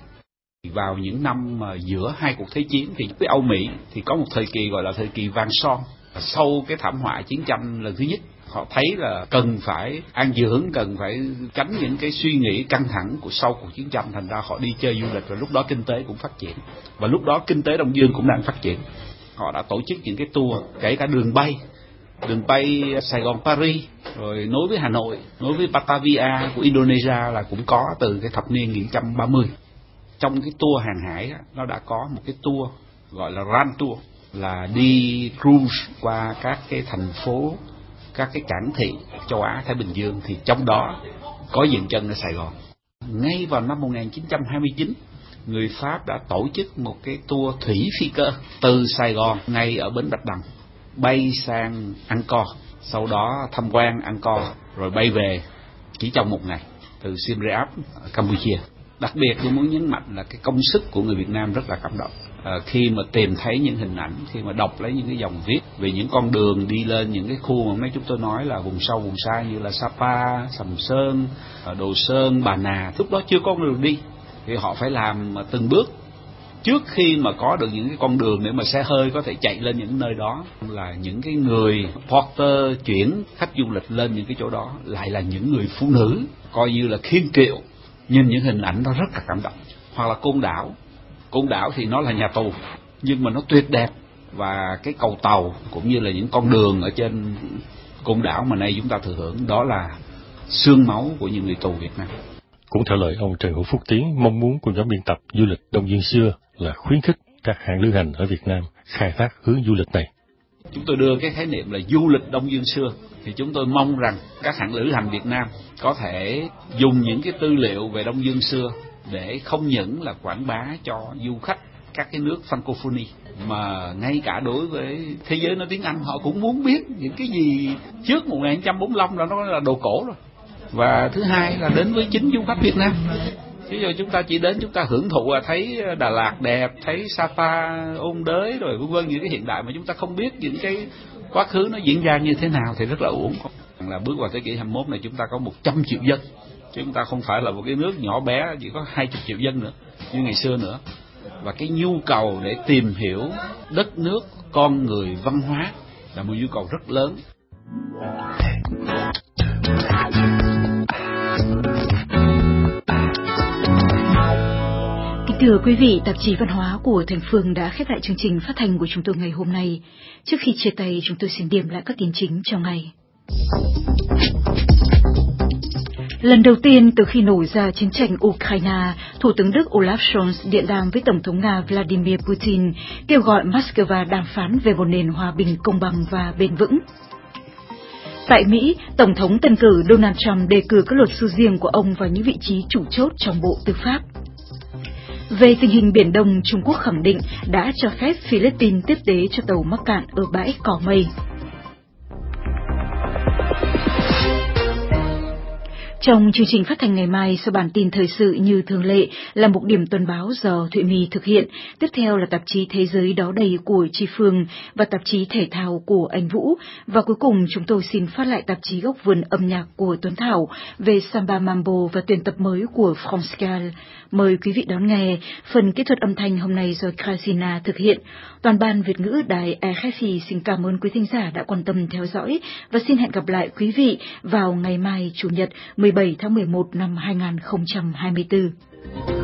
Vào những năm mà giữa hai cuộc thế chiến thì với Âu Mỹ thì có một thời kỳ gọi là thời kỳ vàng son. Sau cái thảm họa chiến tranh lần thứ nhất, họ thấy là cần phải an dưỡng, cần phải tránh những cái suy nghĩ căng thẳng của sau cuộc chiến tranh, thành ra họ đi chơi du lịch, và lúc đó kinh tế cũng phát triển. Và lúc đó kinh tế Đông Dương cũng đang phát triển. Họ đã tổ chức những cái tour, kể cả đường bay, đường bay Sài Gòn Paris, rồi nối với Hà Nội, nối với Batavia của Indonesia là cũng có từ cái thập niên một nghìn chín trăm ba mươi. Trong cái tour hàng hải nó đã có một cái tour gọi là Grand Tour, là đi cruise qua các cái thành phố, các cái cảng thị châu Á Thái Bình Dương, thì trong đó có dừng chân ở Sài Gòn. Ngay vào năm một nghìn chín trăm hai mươi chín, người Pháp đã tổ chức một cái tour thủy phi cơ từ Sài Gòn ngay ở bến Bạch Đằng bay sang Angkor, sau đó tham quan Angkor rồi bay về chỉ trong một ngày từ Siem Reap, Campuchia. Đặc biệt tôi muốn nhấn mạnh là cái công sức của người Việt Nam rất là cảm động. À, khi mà tìm thấy những hình ảnh, khi mà đọc lấy những cái dòng viết về những con đường đi lên những cái khu mà mấy chúng tôi nói là vùng sâu vùng xa như là Sapa, Sầm Sơn, Đồ Sơn, Bà Nà, lúc đó chưa có con đường đi thì họ phải làm từng bước trước khi mà có được những cái con đường để mà xe hơi có thể chạy lên những nơi đó. Là những cái người porter chuyển khách du lịch lên những cái chỗ đó lại là những người phụ nữ coi như là khiên kiệu. Nhìn những hình ảnh đó rất là cảm động. Hoặc là Côn Đảo. Côn Đảo thì nó là nhà tù nhưng mà nó tuyệt đẹp, và cái cầu tàu cũng như là những con đường ở trên Côn Đảo mà nay chúng ta thừa hưởng, đó là xương máu của những người tù Việt Nam.
Cũng theo lời ông Trần Hữu Phúc Tiến, mong muốn của nhóm biên tập du lịch Đông Dương xưa là khuyến khích các hãng lữ hành ở Việt Nam khai thác hướng du lịch này.
Chúng tôi đưa cái khái niệm là du lịch Đông Dương xưa, thì chúng tôi mong rằng các hãng lữ hành Việt Nam có thể dùng những cái tư liệu về Đông Dương xưa để không những là quảng bá cho du khách các cái nước Francophonie, mà ngay cả đối với thế giới nói tiếng Anh, họ cũng muốn biết những cái gì trước một nghìn chín trăm bốn mươi lăm là nó là đồ cổ rồi. Và thứ hai là đến với chính du khách Việt Nam. Ví dụ chúng ta chỉ đến chúng ta hưởng thụ là thấy Đà Lạt đẹp, thấy Sapa ôn đới rồi vân vân những cái hiện đại, mà chúng ta không biết những cái quá khứ nó diễn ra như thế nào thì rất là uổng. Là bước vào thế kỷ hai mươi mốt này chúng ta có một trăm triệu dân, chứ chúng ta không phải là một cái nước nhỏ bé chỉ có hai mươi triệu dân nữa như ngày xưa nữa. Và cái nhu cầu để tìm hiểu đất nước, con người, văn hóa là một nhu cầu rất lớn.
Thưa quý vị, tạp chí văn hóa của Thành Phương đã khép lại chương trình phát thanh của chúng tôi ngày hôm nay. Trước khi chia tay, chúng tôi xin điểm lại các tin chính trong ngày. Lần đầu tiên từ khi nổ ra chiến tranh Ukraine, Thủ tướng Đức Olaf Scholz điện đàm với Tổng thống Nga Vladimir Putin, kêu gọi Moscow đàm phán về một nền hòa bình công bằng và bền vững. Tại Mỹ, Tổng thống tân cử Donald Trump đề cử các luật sư riêng của ông vào những vị trí chủ chốt trong Bộ Tư pháp. Về tình hình Biển Đông, Trung Quốc khẳng định đã cho phép Philippines tiếp tế cho tàu mắc cạn ở bãi Cò Mây. Trong chương trình phát thanh ngày mai, sau bản tin thời sự như thường lệ là một điểm tuần báo do Thụy My thực hiện. Tiếp theo là tạp chí Thế giới đó đầy của Chi Phương và tạp chí Thể thao của Anh Vũ. Và cuối cùng chúng tôi xin phát lại tạp chí Góc vườn âm nhạc của Tuấn Thảo về Samba Mambo và tuyển tập mới của France Gall. Mời quý vị đón nghe. Phần kỹ thuật âm thanh hôm nay do Krasina thực hiện. Toàn ban Việt ngữ đài rờ ép i xin cảm ơn quý thính giả đã quan tâm theo dõi và xin hẹn gặp lại quý vị vào ngày mai Chủ nhật mười bảy tháng mười một năm hai nghìn không trăm hai mươi tư.